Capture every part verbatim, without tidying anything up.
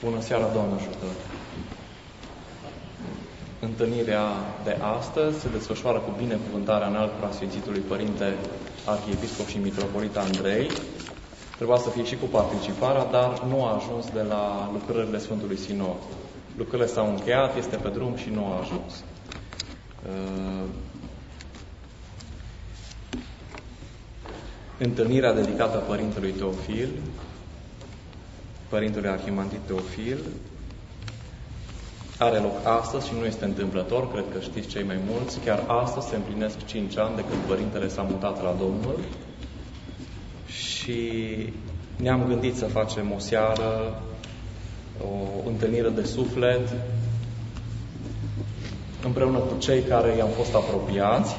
Bună seara, Doamne ajută! Întâlnirea de astăzi se desfășoară cu binecuvântarea înalt preasfințitului Părinte Arhiepiscop și Mitropolit Andrei. Trebuia să fie și cu participarea, dar nu a ajuns de la lucrările Sfântului Sinod. Lucrările s-au încheiat, este pe drum și nu a ajuns. Uh, întâlnirea dedicată Părintelui Teofil, Părintele Arhimandrit Teofil, are loc astăzi și nu este întâmplător, cred că știți cei mai mulți. Chiar astăzi se împlinesc cinci ani de când Părintele s-a mutat la Domnul și ne-am gândit să facem o seară, o întâlnire de suflet, împreună cu cei care i-am fost apropiați.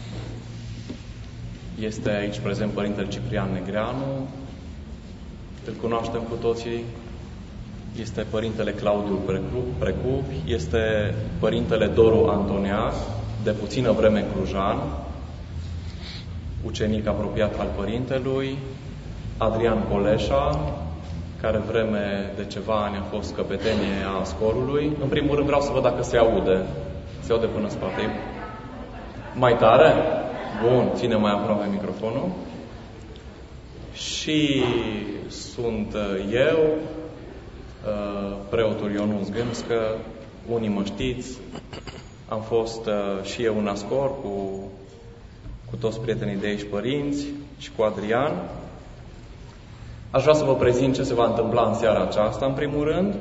Este aici prezent Părintele Ciprian Negreanu, îl cunoaștem cu toții. Este Părintele Claudiu Precup, este Părintele Doru Antoniac, de puțină vreme clujan, ucenic apropiat al Părintelui, Adrian Coleșa, care vreme de ceva ani a fost căpetenie a scorului. În primul rând vreau să văd dacă se aude. Se aude până în spate. Mai tare? Bun, ține mai aproape microfonul. Și sunt eu, preotul Ionuț Gâmscă, unii mă știți, am fost și eu în Ascor cu, cu toți prietenii de aici, părinți, și cu Adrian. Aș vrea să vă prezint ce se va întâmpla în seara aceasta, în primul rând.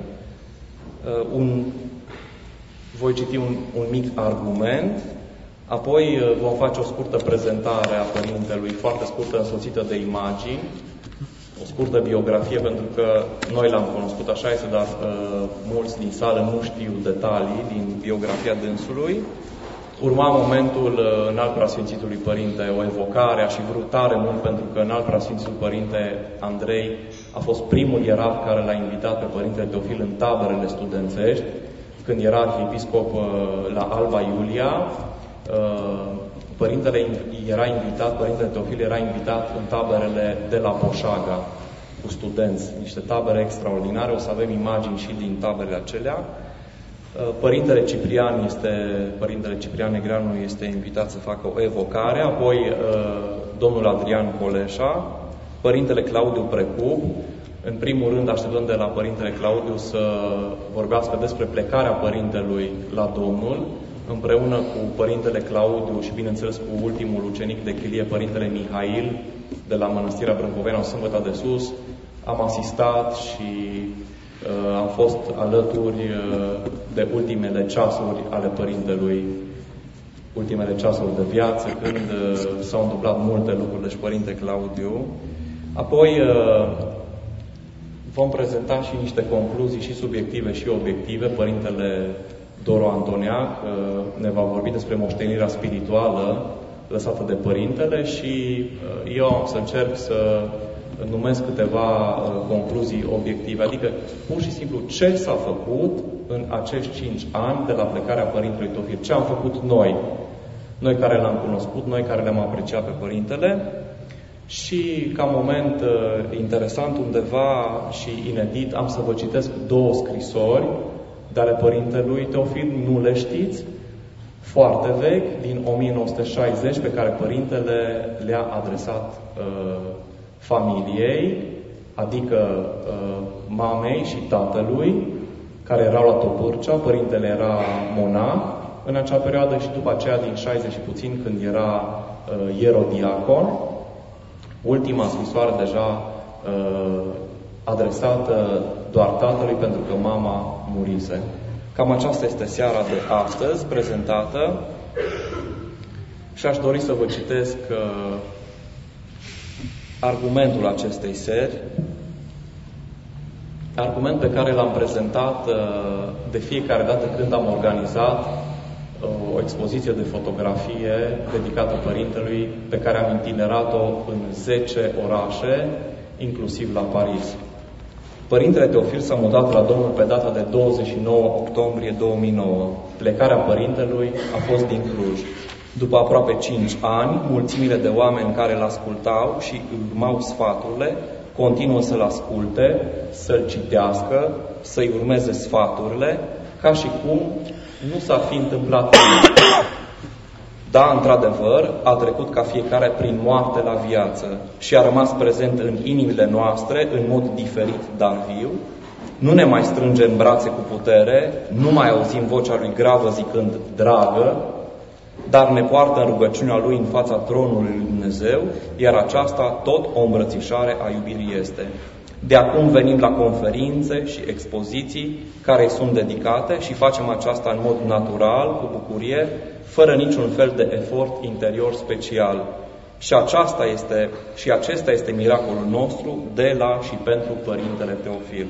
Un, voi citi un, un mic argument, apoi vom face o scurtă prezentare a Părintelui, foarte scurtă, însoțită de imagini, o scurtă biografie, pentru că noi l-am cunoscut, așa este, dar uh, mulți din sală nu știu detalii din biografia dânsului. Urma momentul uh, înalt preasfințitului Părinte, o evocare, a și vrut tare mult, pentru că înalt preasfințitul Părinte Andrei a fost primul ierarh care l-a invitat pe Părintele Teofil în taberele studențești, când era arhiepiscop uh, la Alba Iulia. Uh, Părintele era invitat, Părintele Teofil era invitat în taberele de la Poșaga, cu studenți, niște tabere extraordinare, o să avem imagini și din taberele acelea. Părintele Ciprian, este, Părintele Ciprian Negreanu este invitat să facă o evocare, apoi domnul Adrian Coleșa, Părintele Claudiu Precup. În primul rând așteptăm de la Părintele Claudiu să vorbească despre plecarea Părintelui la Domnul, împreună cu Părintele Claudiu și, bineînțeles, cu ultimul ucenic de chilie, Părintele Mihail, de la Mănăstirea Brâncoveanu, Sâmbăta de Sus. Am asistat și uh, am fost alături uh, de ultimele ceasuri ale Părintelui, ultimele ceasuri de viață, când uh, s-au întâmplat multe lucruri, deci Părinte Claudiu. Apoi uh, vom prezenta și niște concluzii și subiective și obiective. Părintele Doru Antoniac ne va vorbi despre moștenirea spirituală lăsată de Părintele și eu am să încerc să numesc câteva concluzii obiective, adică pur și simplu ce s-a făcut în acești cinci ani de la plecarea Părintelui Teofil, ce am făcut noi, noi care l-am cunoscut, noi care le-am apreciat pe Părintele. Și ca moment interesant, undeva și inedit, am să vă citesc două scrisori de ale Părintelui Teofil, nu le știți, foarte vechi, din o mie nouă sute șaizeci, pe care Părintele le-a adresat uh, familiei, adică uh, mamei și tatălui, care erau la Topârcea. Părintele era monah în acea perioadă și după aceea din șaizeci și puțin, când era uh, ierodiacon. Ultima scrisoare deja uh, adresată doar tatălui, pentru că mama murise. Cam aceasta este seara de astăzi, prezentată. Și aș dori să vă citesc uh, argumentul acestei seri. Argument pe care l-am prezentat uh, de fiecare dată când am organizat uh, o expoziție de fotografie dedicată Părintelui, pe care am itinerat-o în zece orașe, inclusiv la Paris. Părintele Teofil s-a mutat la Domnul pe data de douăzeci și nouă octombrie două mii nouă. Plecarea Părintelui a fost din Cluj. După aproape cinci ani, mulțimile de oameni care îl ascultau și urmau sfaturile continuă să-l asculte, să-l citească, să-i urmeze sfaturile, ca și cum nu s-a fi întâmplat nimic. Da, într-adevăr, a trecut ca fiecare prin moarte la viață și a rămas prezent în inimile noastre în mod diferit, dar viu. Nu ne mai strânge în brațe cu putere, nu mai auzim vocea lui gravă zicând dragă, dar ne poartă în rugăciunea Lui în fața tronului lui Dumnezeu, iar aceasta tot o îmbrățișare a iubirii este. De acum venim la conferințe și expoziții care îi sunt dedicate și facem aceasta în mod natural, cu bucurie, fără niciun fel de efort interior special. Și aceasta este, și acesta este miracolul nostru de la și pentru Părintele Teofil.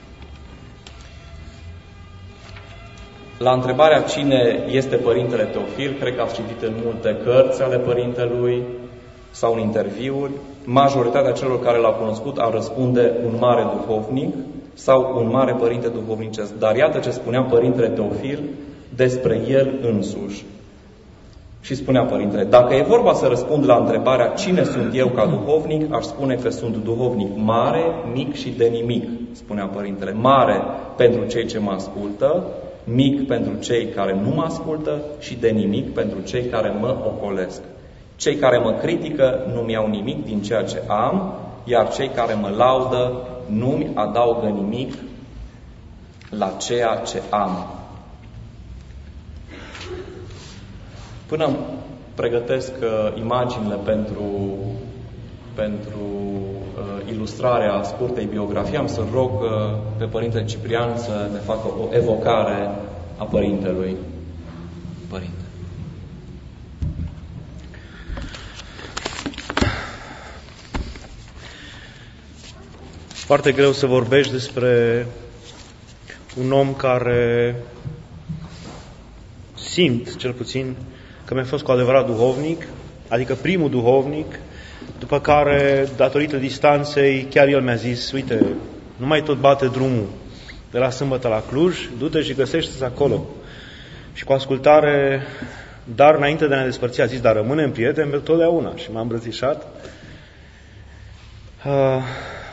La întrebarea cine este Părintele Teofil, cred că ați citit în multe cărți ale Părintelui sau în interviuri. Majoritatea celor care l-au cunoscut ar răspunde un mare duhovnic sau un mare părinte duhovnicesc. Dar iată ce spunea Părintele Teofil despre el însuși. Și spunea Părintele: dacă e vorba să răspund la întrebarea cine sunt eu ca duhovnic, aș spune că sunt duhovnic mare, mic și de nimic, spunea Părintele. Mare pentru cei ce mă ascultă, mic pentru cei care nu mă ascultă și de nimic pentru cei care mă ocolesc. Cei care mă critică nu-mi iau nimic din ceea ce am, iar cei care mă laudă nu-mi adaugă nimic la ceea ce am. Până îmi pregătesc uh, imaginile pentru, pentru uh, ilustrarea scurtei biografii, am să rog uh, pe Părintele Ciprian să ne facă o evocare a Părintelui. Părinte. Foarte greu să vorbești despre un om care simt, cel puțin, că mi-a fost cu adevărat duhovnic, adică primul duhovnic, după care, datorită distanței, chiar el mi-a zis: uite, nu mai tot bate drumul de la Sâmbătă la Cluj, du-te și găsește-ți acolo. Și cu ascultare, dar înainte de a ne despărți, a zis: dar rămânem prieteni pentru totdeauna. Și m-am îmbrățișat. Uh,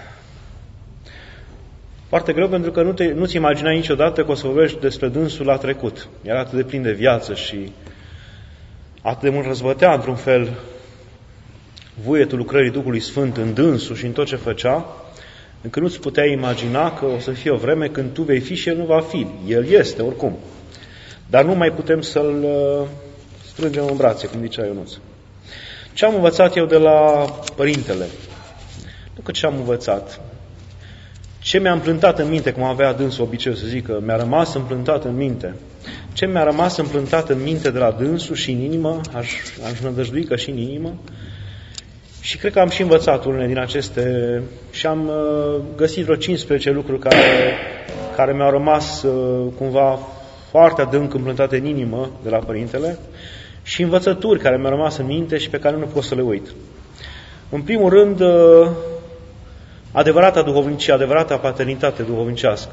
Foarte greu, pentru că nu te, nu-ți imaginai niciodată că o să vorbești despre dânsul la trecut. Era atât de plin de viață și atât de mult răzbătea, într-un fel, vuietul lucrării Duhului Sfânt în dânsul și în tot ce făcea, încât nu-ți puteai imagina că o să fie o vreme când tu vei fi și el nu va fi. El este, oricum. Dar nu mai putem să-l strângem în brațe, cum zicea Ionuț. Ce am învățat eu de la Părintele? Nu că ce am învățat. Ce mi-a împlântat în minte, cum avea dânsul obiceiul să zică, mi-a rămas împlântat în minte. Ce mi-a rămas împlântat în minte de la dânsul și în inimă, aș, aș nădăjdui că și în inimă, și cred că am și învățat unele din aceste, și am uh, găsit vreo cincisprezece lucruri care, care mi-au rămas uh, cumva foarte adânc împlântate în inimă de la Părintele, și învățături care mi-au rămas în minte și pe care nu pot să le uit. În primul rând, uh, adevărata duhovnicie, adevărata paternitate duhovnicească.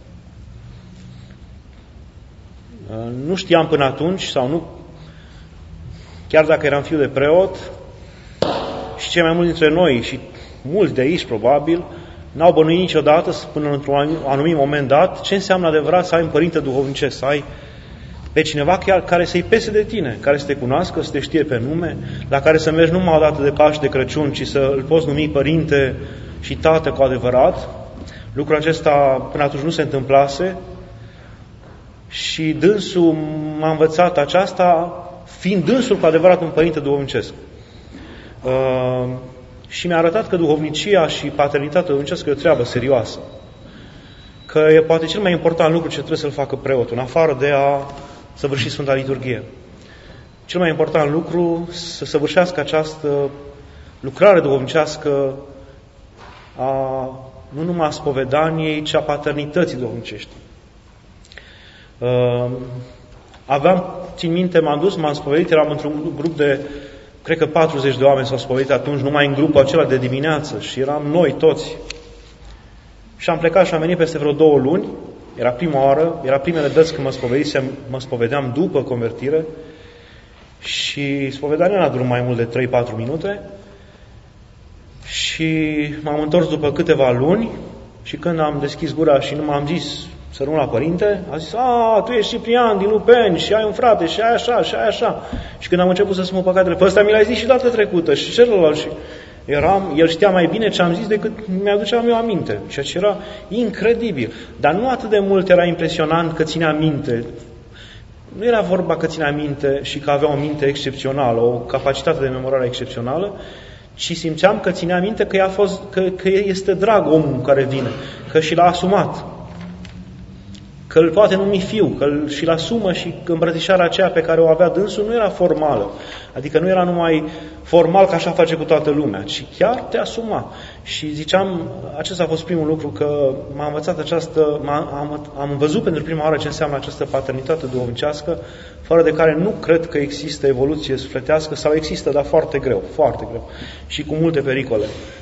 Nu știam până atunci, sau nu, chiar dacă eram fiu de preot, și cei mai mulți dintre noi, și mulți de aici probabil, n-au bănuit niciodată, până într-un anumit moment dat, ce înseamnă adevărat să ai un părinte duhovnicesc, să ai pe cineva care să-i pese de tine, care să te cunoască, să te știe pe nume, la care să mergi numai o dată de Paști, de Crăciun, ci să îl poți numi părinte și tată cu adevărat. Lucrul acesta până atunci nu se întâmplase și dânsul m-a învățat aceasta, fiind dânsul cu adevărat un părinte duhovnicesc. Uh, și mi-a arătat că duhovnicia și paternitatea duhovnicească e o treabă serioasă. Că e poate cel mai important lucru ce trebuie să-l facă preotul, în afară de a săvârși Sfânta Liturghie. Cel mai important lucru să săvârșească această lucrare duhovnicească a, nu numai a spovedaniei, ci a paternității duhovnicești. Uh, aveam, țin minte, m-am dus, m-am spovedit, eram într-un grup de, cred că patruzeci de oameni s-au spovedit atunci, numai în grupul acela de dimineață, și eram noi toți. Și am plecat și am venit peste vreo două luni, era prima oară, era primele dăți când mă spovedisem, mă spovedeam după convertire, și spovedania n-a durat mai mult de trei patru minute. Și m-am întors după câteva luni și când am deschis gura și nu m-am zis să rămân la părinte, a zis, a, tu ești Ciprian din Lupeni și ai un frate și ai așa și ai așa. Și când am început să spun păcatele, pe ăsta mi l-ai zis și data trecută și celălalt și eram, el știa mai bine ce am zis decât mi-aduceam eu aminte, ceea ce era incredibil. Dar nu atât de mult era impresionant că ținea minte. Nu era vorba că ținea minte și că avea o minte excepțională, o capacitate de memorare excepțională, ci simțeam că ținea minte că, i-a fost, că, că este drag omul care vine, că și l-a asumat, că îl poate numi fiu, că îl, și-l asumă și îmbrățișarea aceea pe care o avea dânsul nu era formală, adică nu era numai formal că așa face cu toată lumea, ci chiar te asuma. Și ziceam, acesta a fost primul lucru, că m-a învățat această, am, am văzut pentru prima oară ce înseamnă această paternitate duhovnicească, fără de care nu cred că există evoluție sufletească, sau există, dar foarte greu, foarte greu și cu multe pericole.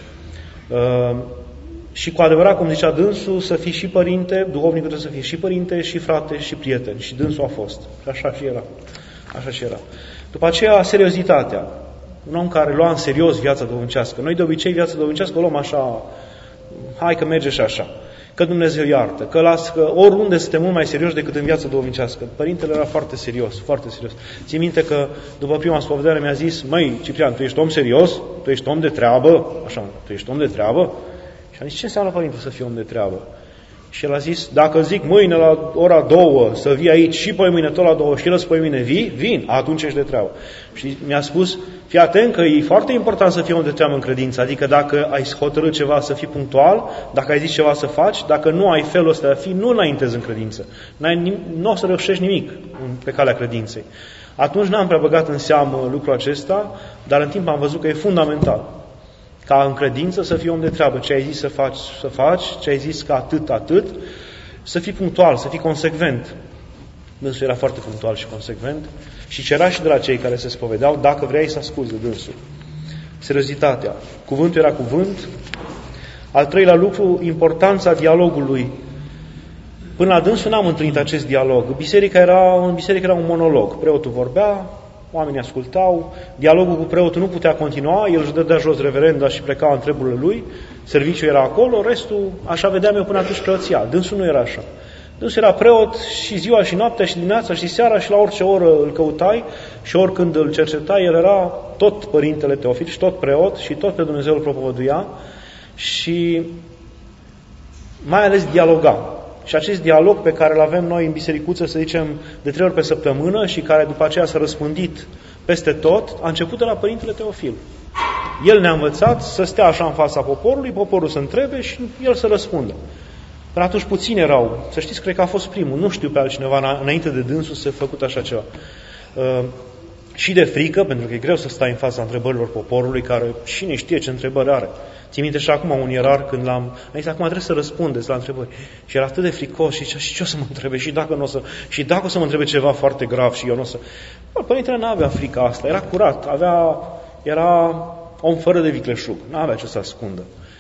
Uh, și cu adevărat, cum zicea dânsul, să fii și părinte, duhovnicul trebuie să fie și părinte, și frate, și prieten. Și dânsul a fost. Și așa și era. Așa și era. După aceea, seriozitatea. Un om care lua în serios viața duhovnicească. Noi de obicei viața duhovnicească o luăm așa, hai că merge și așa. Că Dumnezeu iartă, că lasă, că oriunde suntem mult mai serioși decât în viața duhovnicească. Părintele era foarte serios, foarte serios. Țin minte că după prima spovedanie mi-a zis, măi, Ciprian, tu ești om serios? Tu ești om de treabă? Așa, tu ești om de treabă? Și am zis, ce înseamnă, părinte, să fii om de treabă? Și el a zis, dacă zic mâine la ora două să vii aici și poi mâine tot la două și el spui mâine vii, vin, atunci ești de treabă. Și mi-a spus, fii atent că e foarte important să fii om de treabă în credință, adică dacă ai hotărât ceva să fii punctual, dacă ai zis ceva să faci, dacă nu ai felul ăsta de a fi, nu înaintezi în credință. Nu o să reușești nimic pe calea credinței. Atunci n-am prea băgat în seamă lucrul acesta, dar în timp am văzut că e fundamental. Ca în credință să fii om de treabă, ce ai zis să faci, să faci, ce ai zis că atât, atât, să fii punctual, să fii consecvent. Dânsul era foarte punctual și consecvent și cerea și de la cei care se spovedeau, dacă vrei să asculți de dânsul. Seriozitatea. Cuvântul era cuvânt. Al treilea lucru, importanța dialogului. Până la dânsul n-am întâlnit acest dialog. Biserica era, în biserică era un monolog. Preotul vorbea, oamenii ascultau, dialogul cu preotul nu putea continua, el își dădea jos reverenda și pleca în treburile lui, serviciul era acolo, restul, așa vedeam eu până atunci preoția. Dânsul nu era așa. Dânsul era preot și ziua și noaptea și dimineața și seara și la orice oră îl căutai și oricând îl cercetai, el era tot părintele Teofil și tot preot și tot pe Dumnezeu îl propovăduia și mai ales dialoga. Și acest dialog pe care îl avem noi în bisericuță, să zicem, de trei ori pe săptămână și care după aceea s-a răspândit peste tot, a început de la Părintele Teofil. El ne-a învățat să stea așa în fața poporului, poporul să întrebe și el să răspundă. Până atunci puțini erau. Să știți, cred că a fost primul. Nu știu pe altcineva înainte de dânsul să făcut așa ceva. Uh, și de frică, pentru că e greu să stai în fața întrebărilor poporului, care cine știe ce întrebări are. Țin minte și acum un ierar când l-am... A zis, acum trebuie să răspundeți la întrebări. Și era atât de fricos și, și ce o să mă întrebe? Și dacă, n-o să, și dacă o să mă întrebe ceva foarte grav și eu nu o să... Bă, părintele n-avea frica asta, era curat, avea, era om fără de vicleșug, n-avea ce să ascundă.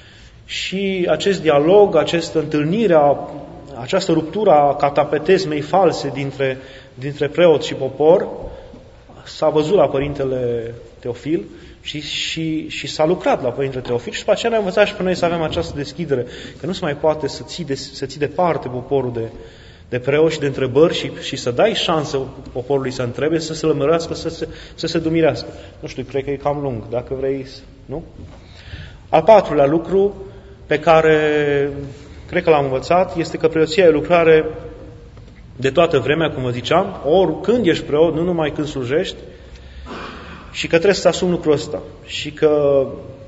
Și acest dialog, această întâlnire, această ruptură a catapetezmei false dintre, dintre preot și popor, s-a văzut la Părintele Teofil și, și, și s-a lucrat la Părintele Teofil și după aceea ne-a învățat și pe noi să avem această deschidere, că nu se mai poate să ții, de, să ții departe poporul de, de preot și de întrebări și, și să dai șansă poporului să întrebe, să se lămărească, să se, să se dumirească. Nu știu, cred că e cam lung, dacă vrei, nu? Al patrulea lucru pe care cred că l-am învățat este că preoția e lucrare de toată vremea, cum vă ziceam, ori când ești preot, nu numai când slujești, și că trebuie să asumi lucrul ăsta. Și că,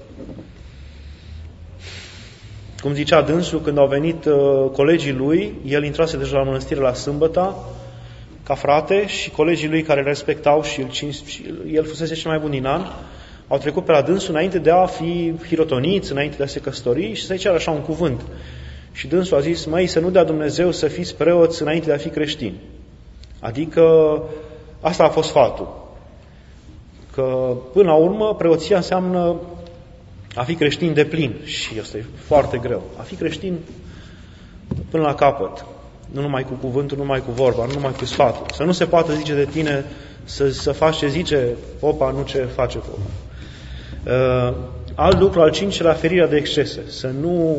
cum zicea dânsul, când au venit uh, colegii lui, el intrase deja la mănăstire la sâmbătă, ca frate, și colegii lui care îl respectau și, îl cinst, și el fusese cel mai bun din an, au trecut pe la dânsul înainte de a fi hirotoniți, înainte de a se căsători și să-i ceară așa un cuvânt. Și dânsul a zis, măi, să nu dea Dumnezeu să fiți preoți înainte de a fi creștini. Adică asta a fost sfatul. Că până la urmă preoția înseamnă a fi creștin de plin și asta e foarte greu. A fi creștin până la capăt. Nu numai cu cuvântul, nu numai cu vorba, nu numai cu sfatul. Să nu se poată zice de tine să, să faci ce zice popa, nu ce face popa. Alt lucru, al cincilea, ferirea de excese. Să nu...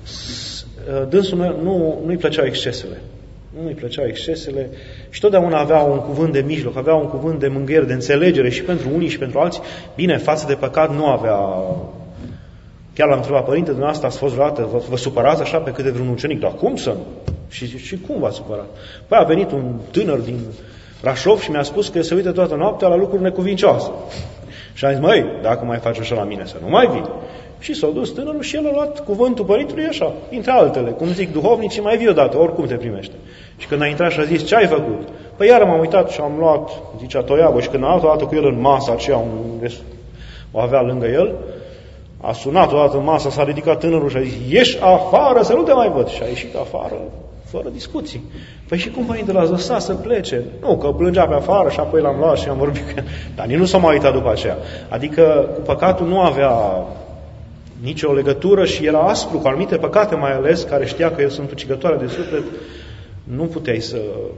Dânsul nu, nu, nu-i plăceau excesele. Nu-i plăceau excesele și totdeauna avea un cuvânt de mijloc, avea un cuvânt de mângâiere, de înțelegere și pentru unii și pentru alții. Bine, față de păcat nu avea... Chiar l-am întrebat, părinte, dumneavoastră ați fost vreodată, vă, vă supărați așa pe câte vreun ucenic? Dar cum să nu? Și, și cum v-ați supărat? Păi a venit un tânăr din Brașov și mi-a spus că se uită toată noaptea la lucruri necuvincioase. Și am zis, măi, dacă mai faci așa la mine, să nu mai vin. Și s-a dus tânărul și el a luat cuvântul părintelui așa, între altele, cum zic duhovnicii, mai vii odată, oricum te primește. Și când a intrat și a zis, ce ai făcut? Păi iară m-am uitat și am luat, zicea, toiagă, și când a luat o dată cu el în masa aceea, unde o avea lângă el, a sunat o dată în masă, s-a ridicat tânărul și a zis, ieși afară să nu te mai văd. Și a ieșit afară, fără discuții. Păi și cum părintele l-a lăsat să plece? Nu, că plângea pe afară și apoi l-am luat și am vorbit cu el. Dar nici nu s-a mai uitat după aceea. Adică cu păcatul nu avea nicio legătură și era aspru, cu anumite păcate mai ales, care știa că sunt ucigătoare de suflet, nu puteai să,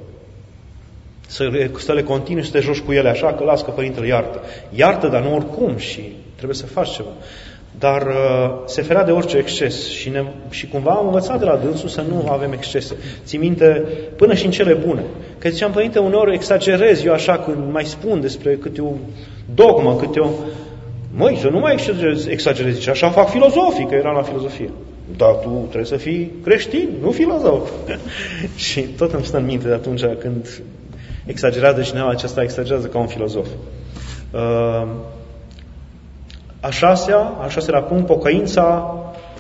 să, le, să le continui, să te joci cu ele așa, că las că părintele iartă. Iartă, dar nu oricum și trebuie să faci ceva. Dar uh, se ferea de orice exces și, ne, și cumva am învățat de la dânsul să nu avem excese. Ții minte, până și în cele bune. Că ziceam, părinte, uneori exagerez eu așa când mai spun despre câte o dogmă, câte o... Măi, să nu mai exagerezi, zice, așa fac filozofii, că era la filozofie. Dar tu trebuie să fii creștin, nu filozof. Și tot îmi stă în minte de atunci când exagerează cineva, acesta exagerează ca un filozof. Uh, a șasea, a șaselea punct, pocăința,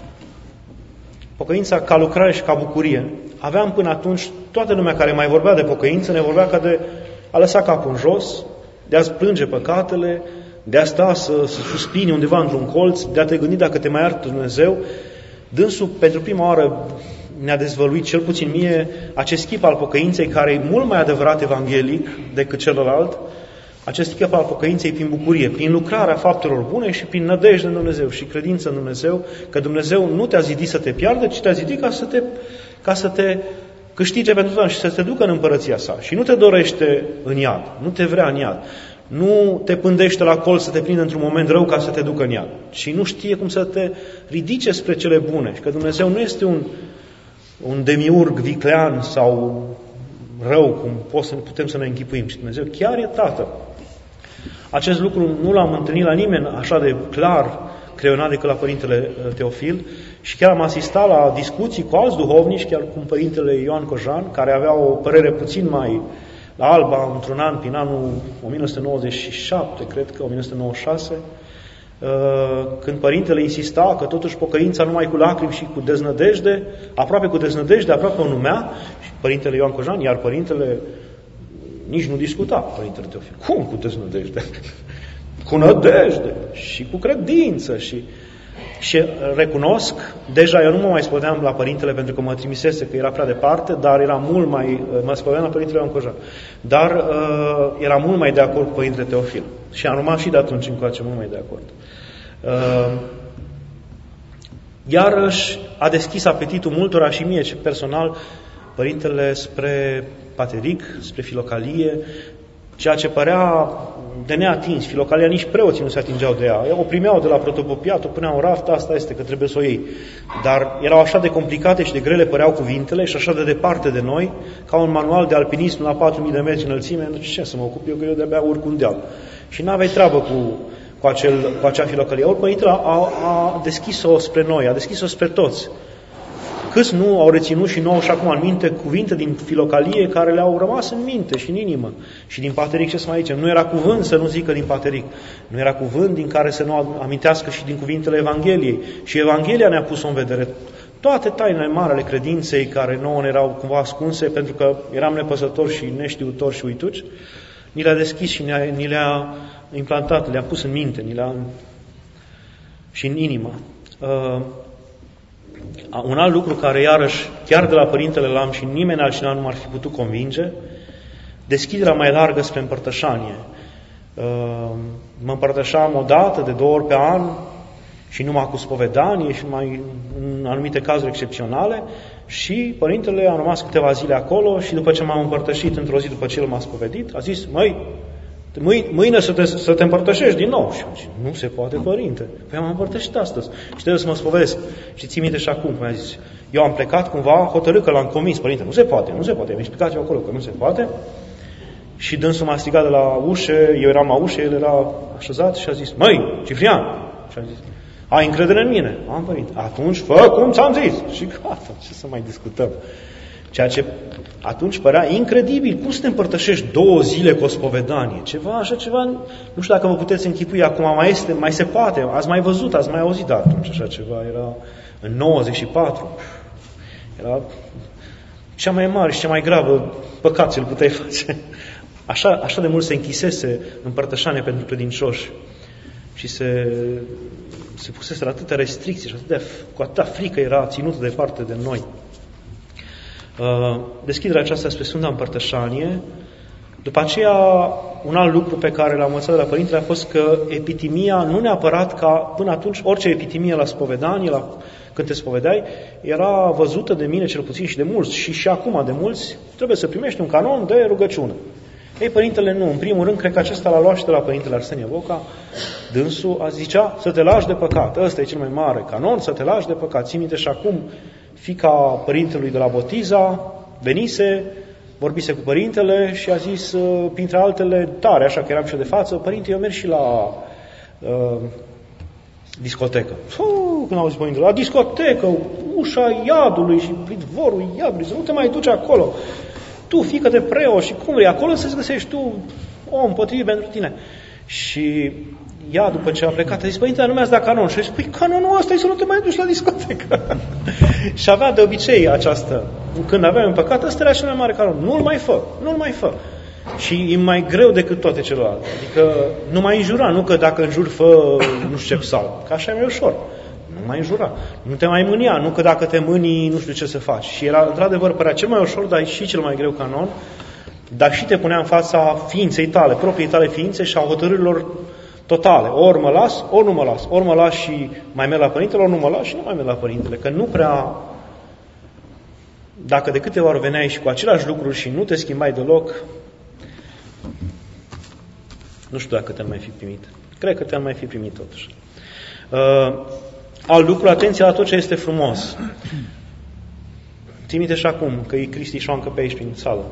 pocăința ca lucrare și ca bucurie. Aveam până atunci, toată lumea care mai vorbea de pocăință, ne vorbea ca de a lăsa capul în jos, de a-ți plânge păcatele, de a sta să, să suspini undeva într-un colț, de a te gândi dacă te mai iartă Dumnezeu. Dânsul, pentru prima oară, ne-a dezvăluit, cel puțin mie, acest chip al pocăinței, care e mult mai adevărat evanghelic decât celălalt, acest chip al pocăinței prin bucurie, prin lucrarea faptelor bune și prin nădejde în Dumnezeu și credință în Dumnezeu, că Dumnezeu nu te-a zidit să te piardă, ci te-a zidit ca să te, ca să te câștige pentru tine și să te ducă în împărăția sa. Și nu te dorește în iad, nu te vrea în iad. Nu te pândește la colț să te prindă într-un moment rău ca să te ducă în iad. Și nu știe cum să te ridice spre cele bune. Și că Dumnezeu nu este un, un demiurg viclean sau rău, cum pot să, putem să ne închipuim. Și Dumnezeu chiar e Tatăl. Acest lucru nu l-am întâlnit la nimeni așa de clar creionat decât la Părintele Teofil și chiar am asistat la discuții cu alți duhovnici, chiar cu Părintele Ioan Cojan, care avea o părere puțin mai la Alba, într-un an, prin anul o mie nouă sute nouăzeci și șapte, cred că o mie nouă sute nouăzeci și șase, când Părintele insista că totuși pocăința numai cu lacrimi și cu deznădejde, aproape cu deznădejde, aproape o numea, și Părintele Ioan Cojan, iar Părintele nici nu discuta, Părintele Teofil. Cum cu deznădejde? Cu nădejde și cu credință și... Și recunosc, deja eu nu mă mai spodeam la Părintele pentru că mă trimisese că era prea departe, dar era mult mai, mă spodeam la Părintele Ioan Cojan, dar uh, era mult mai de acord cu Părintele Teofil. Și am rămas și de atunci încoace mult mai de acord. Uh, iarăși a deschis apetitul multora și mie personal Părintele spre pateric, spre filocalie, ceea ce părea de neatins. Filocalia, nici preoții nu se atingeau de ea. O primeau de la protopopiat, o puneau în raft, asta este, că trebuie să o iei. Dar erau așa de complicate și de grele păreau cuvintele și așa de departe de noi, ca un manual de alpinism la patru mii de metri înălțime. Nu știu ce să mă ocup eu, că eu de-abia urc un deal. Și n-aveai treabă cu, cu, acel, cu acea filocalie. Ori Părintele a, a deschis-o spre noi, a deschis-o spre toți. Câți nu au reținut și nu au și acum în minte cuvinte din filocalie care le-au rămas în minte și în inimă. Și din pateric, ce să mai zicem, nu era cuvânt să nu zică din pateric. Nu era cuvânt din care să nu amintească și din cuvintele Evangheliei. Și Evanghelia ne-a pus-o în vedere. Toate tainele mari ale credinței care nouă ne erau cumva ascunse pentru că eram nepăsători și neștiutori și uituci, ni le-a deschis și ni le-a implantat, le-a pus în minte, ni le-a și în inimă. Uh, Un alt lucru care, iarăși, chiar de la Părintele l-am și nimeni altcineva nu m-ar fi putut convinge, deschiderea mai largă spre împărtășanie. Mă împărtășam o dată, de două ori pe an, și numai cu spovedanie și mai în anumite cazuri excepționale, și Părintele a rămas câteva zile acolo și după ce m-am împărtășit într-o zi după ce el m-a spovedit, a zis, măi, Mâine să te, să te împărtășești din nou. Și zic, nu se poate, părinte. Păi am împărtășit astăzi. Și trebuie să mă spovedesc. Și ții minte și acum, cum a zis. Eu am plecat cumva hotărât că l-am convins, părinte. Nu se poate, nu se poate. Mi-a explicat eu acolo că nu se poate. Și dânsul m-a strigat de la ușă, eu eram la ușă, el era așezat și a zis, măi, Ciprian! Și a zis, ai încredere în mine? Am, părinte. Atunci fă cum ți-am zis. Și gata, ce să mai discutăm. Ceea ce atunci părea incredibil. Cum să te împărtășești două zile cu o spovedanie? Ceva, așa ceva, nu știu dacă vă puteți închipui acum, mai este, mai se poate, ați mai văzut, ați mai auzit atunci așa ceva, era în nouăzeci și patru. Era cea mai mare și cea mai gravă păcat ce îl puteai face. Așa, așa de mult se închisese împărtășania pentru credincioși și se, se pusese atâtea restricții și atâtea, cu atâta frică era ținută departe de noi. Deschiderea aceasta spre Sfânta Împărtășanie. După aceea, un alt lucru pe care l-am învățat de la Părintele a fost că epitimia, nu neapărat ca până atunci, orice epitimie la spovedanie, la, când te spovedeai, era văzută de mine cel puțin și de mulți, și și acum de mulți, trebuie să primești un canon de rugăciune. Ei, Părintele nu. În primul rând, cred că acesta l-a luat și de la Părintele Arsenie Boca. Dânsul a zicea să te lași de păcat. Ăsta e cel mai mare canon, să te lași de păcat. Ții minte și acum, fiica părintelui de la Botiza venise, vorbise cu Părintele și a zis, printre altele, tare, așa că eram și de față, Părinte, eu merg și la uh, discotecă. Fuh, când au zis Părintele, la discotecă, ușa iadului și pridvorul iadului, să nu te mai duci acolo. Tu, fiică de preot și cum vrei, acolo să-ți găsești tu om potrivit pentru tine. Și ea, după ce a plecat, a zis, Părinte, dar nu mi-ați dat canon. Și a zis, păi canonul ăsta e să nu te mai duci la discotecă. Și avea de obicei această, când aveai un păcat, ăsta era cel mai mare canon. Nu-l mai fă, nu-l mai fă. Și e mai greu decât toate celelalte. Adică nu mai înjura, nu că dacă înjuri fă nu știu ce psalm, că așa e mai ușor. Nu mai înjura. Nu te mai mânia, nu că dacă te mânii nu știu ce să faci. Și era, într-adevăr, părea cel mai ușor, dar și cel mai greu canon, dar și te punea în fața ființei tale, propriei tale ființe și a hotărârilor totale. Ori mă las, ori nu mă las. Ori mă las și mai merg la Părintele, ori nu mă las și nu mai merg la Părintele. Că nu prea... Dacă de câteva ori veneai și cu același lucruri și nu te schimbai deloc, nu știu dacă te-am mai fi primit. Cred că te-am mai fi primit totuși. Uh, alt lucru, atenție la tot ce este frumos. Ții minte și acum că e Cristi Șoancă pe aici prin sală.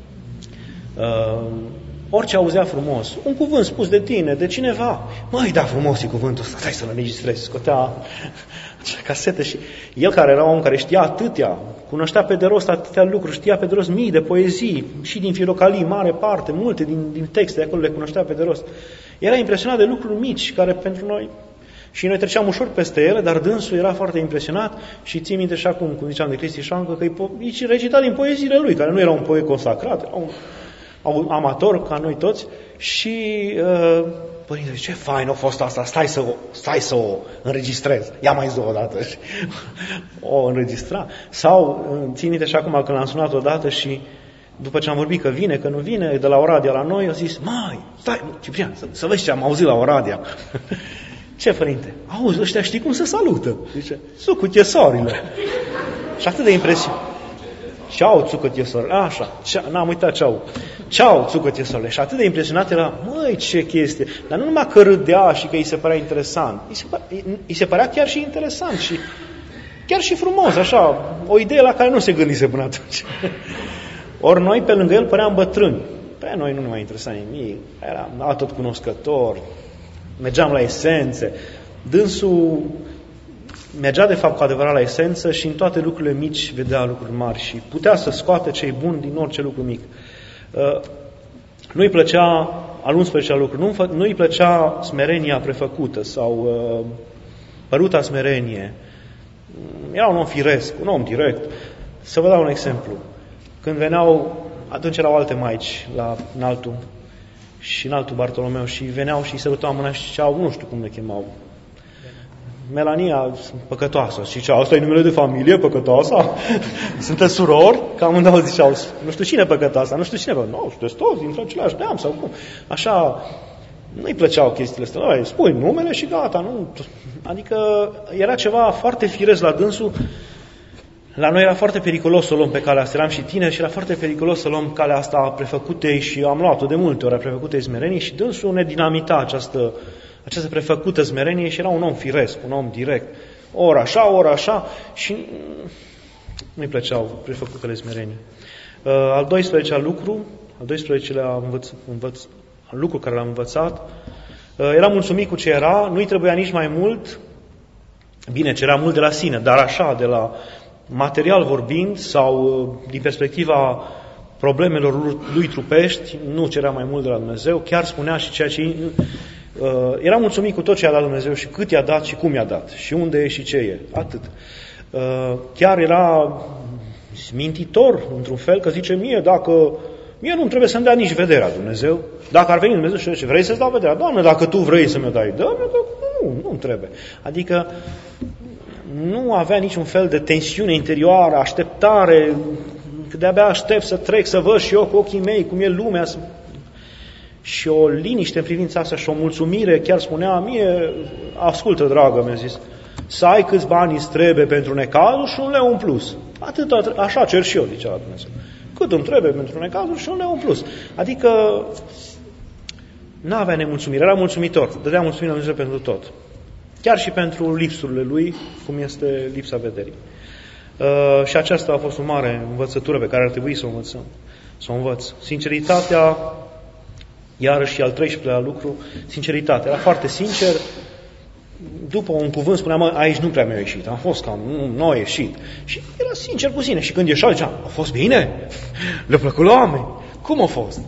Uh, orice auzea frumos, un cuvânt spus de tine, de cineva, măi, da, frumos e cuvântul ăsta, stai să-l înregistrezi, scotea casete și el care era un om care știa atâtea, cunoștea pe de rost atâtea lucruri, știa pe de rost mii de poezii, și din Filocalii, mare parte, multe din, din texte de acolo le cunoștea pe de rost. Era impresionat de lucruri mici, care pentru noi, și noi treceam ușor peste ele, dar dânsul era foarte impresionat și ții minte și acum, cum ziceam de Cristi Șoancă, că îi recita din poeziile lui, care nu era un poet consacrat, era un amator ca noi toți și uh, Părinte, ce fain a fost asta, stai să o, stai să o înregistrez, ia mai zi o dată și o înregistra. Sau, țin minte și acum când l-am sunat odată și după ce am vorbit că vine, că nu vine, de la Oradea la noi, a zis, mai, stai, Ciprian, să, să vezi ce am auzit la Oradea. Ce, Părinte? Auzi, ăștia știi cum se salută? Zice, sucutiesorile. Și atât de impresionat. Ceau, țucătiesorile. Așa, n-am uitat ceau. Ceau, țucătiesorile. Și atât de impresionat era, măi, ce chestie. Dar nu numai că râdea și că îi se părea interesant. Îi se, părea, îi se părea chiar și interesant și chiar și frumos, așa. O idee la care nu se gândise până atunci. Ori noi, pe lângă el, păream bătrâni. Pe noi nu ne mai interesa nimic. Eram atot cunoscător. Mergeam la esențe. Dânsul mergea de fapt cu adevărat la esență și în toate lucrurile mici vedea lucruri mari și putea să scoate cei buni din orice lucru mic. Uh, nu-i plăcea, al unsprezecelea lucru, nu, nu-i plăcea smerenia prefăcută sau uh, păruta smerenie. Era un om firesc, un om direct. Să vă dau un exemplu. Când veneau, atunci erau alte maici la înaltul și înaltul Bartolomeu și veneau și îi sărutau mâna și ziceau, nu știu cum le chemau, Melania păcătoasă. Și zicea, asta e numele de familie, păcătoasa? Sunteți surori? Că amândouă ziceau, nu știu cine păcătoasa, nu știu cine. Nu, sunteți toți dintr-o același neam sau cum. Așa, nu-i plăceau chestiile astea. Noi, spui numele și gata. Nu. Adică era ceva foarte firesc la dânsul la noi era foarte periculos să o luăm pe calea asta, eram și tineri și era foarte periculos să luăm calea asta a prefăcutei și am luat-o de multe ori, a prefăcutei smerenie și dânsul ne dinamita această, această prefăcută smerenie și era un om firesc, un om direct, ori așa, ori așa și nu-i plăceau prefăcutele smerenie. Uh, al doisprezecelea lucru, al doisprezecelea învăț, învăț, lucru care l-am învățat, uh, era mulțumit cu ce era, nu-i trebuia nici mai mult, bine, cerea mult de la sine, dar așa, de la material vorbind sau din perspectiva problemelor lui trupești, nu cerea mai mult de la Dumnezeu, chiar spunea și ceea ce... Uh, era mulțumit cu tot ce a dat Dumnezeu și cât i-a dat și cum i-a dat și unde e și ce e, atât. Uh, chiar era mintitor, într-un fel, că zice mie, dacă mie nu trebuie să-mi dea nici vederea Dumnezeu, dacă ar veni Dumnezeu și zice, vrei să-ți dau vederea? Doamne, dacă tu vrei să mi-o dai, dă-mi, nu, nu-mi trebuie. Adică nu avea niciun fel de tensiune interioară, așteptare, că de-abia aștept să trec, să văd și eu cu ochii mei cum e lumea. Și o liniște în privința asta și o mulțumire, chiar spunea mie, ascultă, dragă, mi-a zis, să ai câți bani îți trebuie pentru necazul și un leu în plus. Atât, așa cer și eu, zicea la Dumnezeu. Cât îmi trebuie pentru necazul și un leu în plus. Adică n-avea nemulțumire, era mulțumitor, dădea mulțumire la Dumnezeu pentru tot. Chiar și pentru lipsurile lui, cum este lipsa vederii. Uh, și aceasta a fost o mare învățătură pe care ar trebui să o învățăm, să o învăț. Sinceritatea, iarăși al treisprezecelea lucru, sinceritatea. Era foarte sincer, după un cuvânt spunea, mă, aici nu prea mi-a ieșit, am fost cam, nu, nu a ieșit. Și era sincer cu sine. Și când ieșea, zicea, a fost bine? Le-a plăcut la oameni? Cum a fost?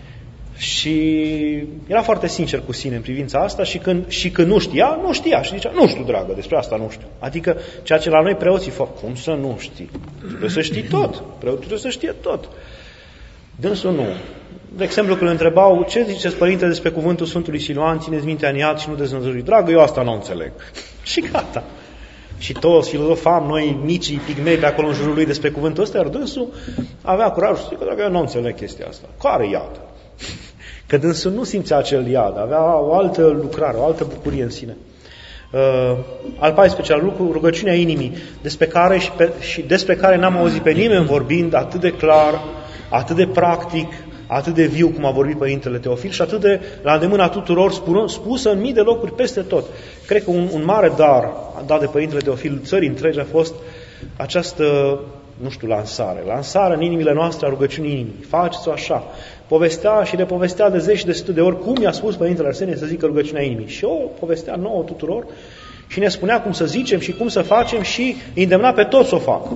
Și era foarte sincer cu sine în privința asta și când, și când nu știa, nu știa. Și zicea, nu știu, dragă, despre asta nu știu. Adică ceea ce la noi preoții fac, cum să nu știi? Trebuie să știi tot. Preotul trebuie să știe tot. Dânsul nu. De exemplu, când îl întrebau, ce ziceți, părinte, despre cuvântul Sfântului Siluan, țineți mintea în iad și nu deznădăjduiți? Dragă, eu asta nu înțeleg. Și gata. Și toți filozofam, noi, micii, pigmei pe acolo în jurul lui despre cuvântul ăsta, iar dânsul avea curajul să zică, dragă, eu nu înțeleg chestia asta. Care iad? Că dânsul nu simțea acel iad, avea o altă lucrare, o altă bucurie în sine. Uh, al paisprezecelea lucru, rugăciunea inimii, despre care, și pe, și despre care n-am auzit pe nimeni vorbind atât de clar, atât de practic, atât de viu cum a vorbit Părintele Teofil și atât de la îndemâna tuturor spusă în mii de locuri peste tot. Cred că un, un mare dar dat de Părintele Teofil țării întregi a fost această, nu știu, lansare. Lansare în inimile noastre a rugăciunii inimii. Faceți-o așa. Povestea și le povestea de zeci și de sute de ori cum i-a spus Părintele Arsenie să zică rugăciunea inimii. Și o povestea nouă tuturor și ne spunea cum să zicem și cum să facem și îi îndemna pe toți să o facă.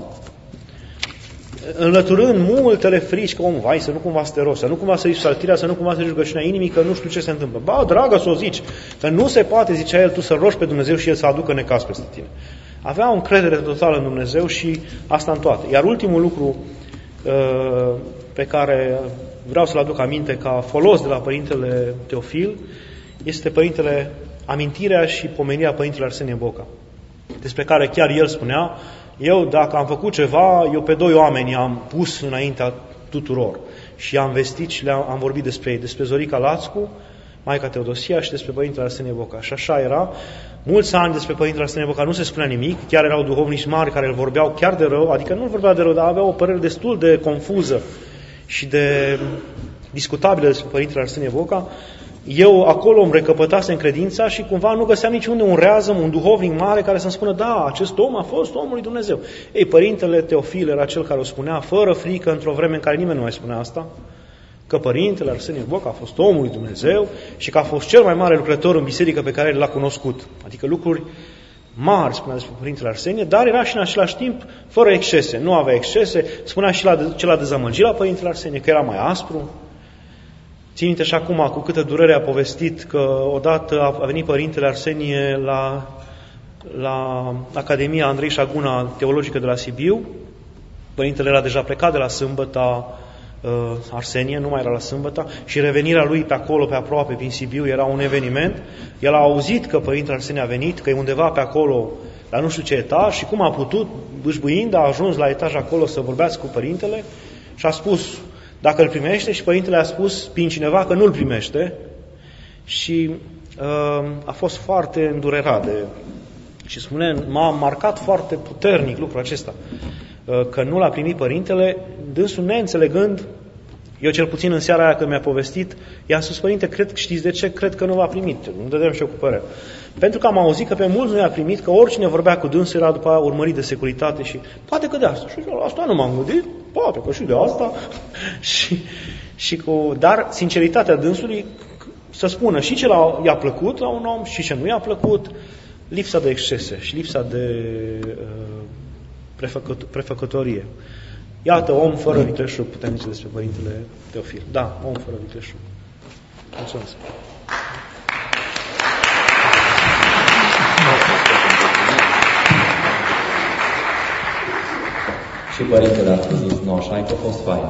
Înlăturând multele frici, că omul, vai, să nu cumva să te rogi, să nu cumva să zici psaltirea, să nu cumva să zici rugăciunea inimii, că nu știu ce se întâmplă. Ba, dragă, să o zici, că nu se poate, zicea el, tu să rogi pe Dumnezeu și El să aducă necaz peste tine. Avea o încredere totală în Dumnezeu și asta în toate. Iar ultimul lucru uh, pe care vreau să-l aduc aminte ca folos de la Părintele Teofil este Părintele, amintirea și pomenirea Părintele Arsenie Boca, despre care chiar el spunea, eu, dacă am făcut ceva, eu pe doi oameni am pus înaintea tuturor și am vestit și le-am am vorbit despre ei, despre Zorica Lațcu, Maica Teodosia și despre Părintele Arsenie Boca. Și așa era. Mulți ani despre Părintele Arsenie Boca nu se spunea nimic, chiar erau duhovnici mari care îl vorbeau chiar de rău, adică nu îl vorbeau de rău, dar aveau o părere destul de confuză și de discutabilă despre Părintele Arsenie Boca. Eu acolo îmi recăpătasem credința și cumva nu găseam niciunde un reazăm, un duhovnic mare care să-mi spună, da, acest om a fost omul lui Dumnezeu. Ei, Părintele Teofil era cel care o spunea fără frică într-o vreme în care nimeni nu mai spunea asta, că Părintele Arsenie Boca a fost omul lui Dumnezeu și că a fost cel mai mare lucrător în biserică pe care l-a cunoscut. Adică lucruri mari spunea despre Părintele Arsenie, dar era și în același timp fără excese, nu avea excese, spunea și la ce l-a dezamăgit la Părintele Arsenie, că era mai aspru. Țin minte și acum cu câtă durere a povestit că odată a venit Părintele Arsenie la, la Academia Andrei Șaguna Teologică de la Sibiu. Părintele era deja plecat de la Sâmbăta uh, Arsenie, nu mai era la Sâmbăta, și revenirea lui pe acolo, pe aproape, prin Sibiu, era un eveniment. El a auzit că Părintele Arsenie a venit, că e undeva pe acolo, la nu știu ce etaj, și cum a putut, bâșbâind, a ajuns la etaj acolo să vorbească cu Părintele și a spus dacă îl primește, și Părintele a spus prin cineva că nu îl primește și uh, a fost foarte îndurerat de, și spune, m-a marcat foarte puternic lucrul acesta. că nu l-a primit părintele, dânsul neînțelegând, eu cel puțin în seara aia când mi-a povestit, i-a spus: părinte, cred, știți de ce? Cred că nu l-a primit. Nu dădeam și eu cu părere. Pentru că am auzit că pe mulți nu i-a primit, că oricine vorbea cu dânsul era după urmărit de securitate și poate că de asta. Și eu, asta nu m-am gândit, poate că și de asta. și, și cu, dar sinceritatea dânsului să spună și ce i-a plăcut la un om și ce nu i-a plăcut, lipsa de excese și lipsa de uh, prefăcătorie. Iată, om fără vitreșug, putem zice despre Părintele Teofil. Da, om fără vitreșug. Mulțumesc. Și Părintele a zis, nu așa, că a fost fain.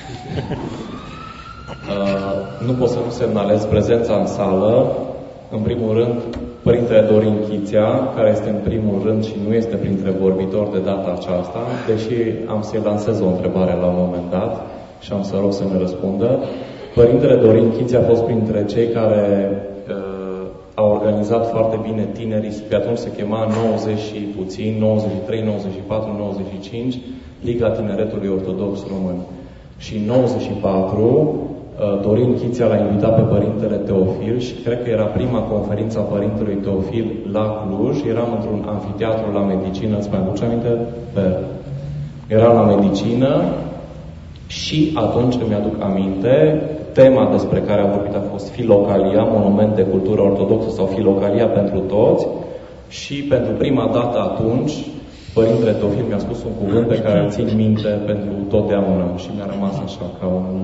uh, nu pot să nu semnalez prezența în sală, în primul rând, Părintele Dorin Chiția, care este în primul rând și nu este printre vorbitori de data aceasta, deși am să-i lansez o întrebare la un moment dat și am să rog să ne răspundă. Părintele Dorin Chiția a fost printre cei care uh, au organizat foarte bine tinerii, pe atunci se chema nouăzeci și puțin, nouăzeci și trei, nouăzeci și patru, nouăzeci și cinci, Liga Tineretului Ortodox Român. Și în nouăzeci și patru, Dorin Chiția l-a invitat pe Părintele Teofil și cred că era prima conferință a Părintelui Teofil la Cluj. Eram într-un anfiteatru la medicină, îți mai aduce aminte? Pe... Eram la medicină și atunci îmi aduc aminte, tema despre care a vorbit a fost Filocalia, monument de cultură ortodoxă sau Filocalia pentru toți, și pentru prima dată atunci Părintele Teofil mi-a spus un cuvânt pe care îl țin minte pentru totdeauna și mi-a rămas așa ca un...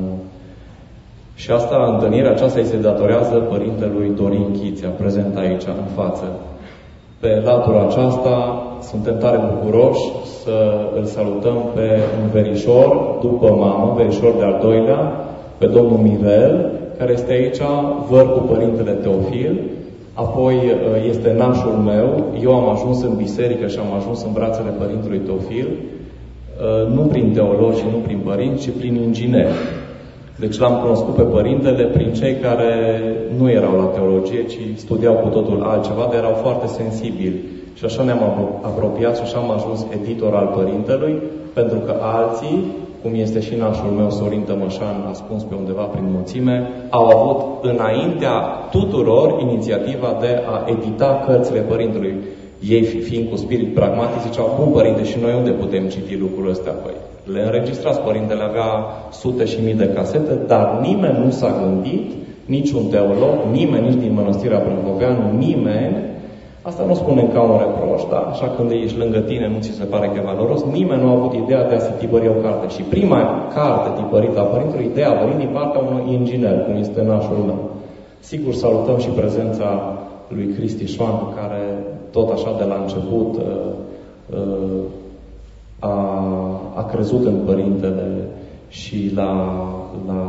Și asta, întâlnirea aceasta, îi se datorează Părintelui Dorin Chiția, prezent aici, în față. Pe latura aceasta, suntem tare bucuroși să îl salutăm pe un verișor, după mamă, verișor de-al doilea, pe domnul Mirel, care este aici, văr cu Părintele Teofil, apoi este nașul meu. Eu am ajuns în biserică și am ajuns în brațele Părintelui Teofil, nu prin teologi și nu prin părinți, ci prin ingineri. Deci l-am cunoscut pe Părintele prin cei care nu erau la teologie, ci studiau cu totul altceva, dar erau foarte sensibili. Și așa ne-am apropiat și așa am ajuns editor al Părintelui, pentru că alții, cum este și nașul meu, Sorin Tămășan, ascuns pe undeva prin mulțime, au avut înaintea tuturor inițiativa de a edita cărțile Părintelui. Ei, fiind cu spirit pragmatic, ziceau: bun, Părinte, și noi unde putem citi lucrurile astea? Păi, le înregistrați. Părintele avea sute și mii de casete, dar nimeni nu s-a gândit, niciun teolog, nimeni, nici din Mănăstirea Brâncoveanu, nimeni, asta nu spunem ca un reproș, dar așa când ești lângă tine, nu ți se pare că e valoros, nimeni nu a avut ideea de a se tipări o carte. Și prima carte tipărită a Părintelui, ideea a venit din partea unui inginer, cum este nașul meu. Sigur, salutăm și prezența lui Cristi Șoan, care tot așa de la început uh, uh, a, a crezut în Părintele și l-a, l-a,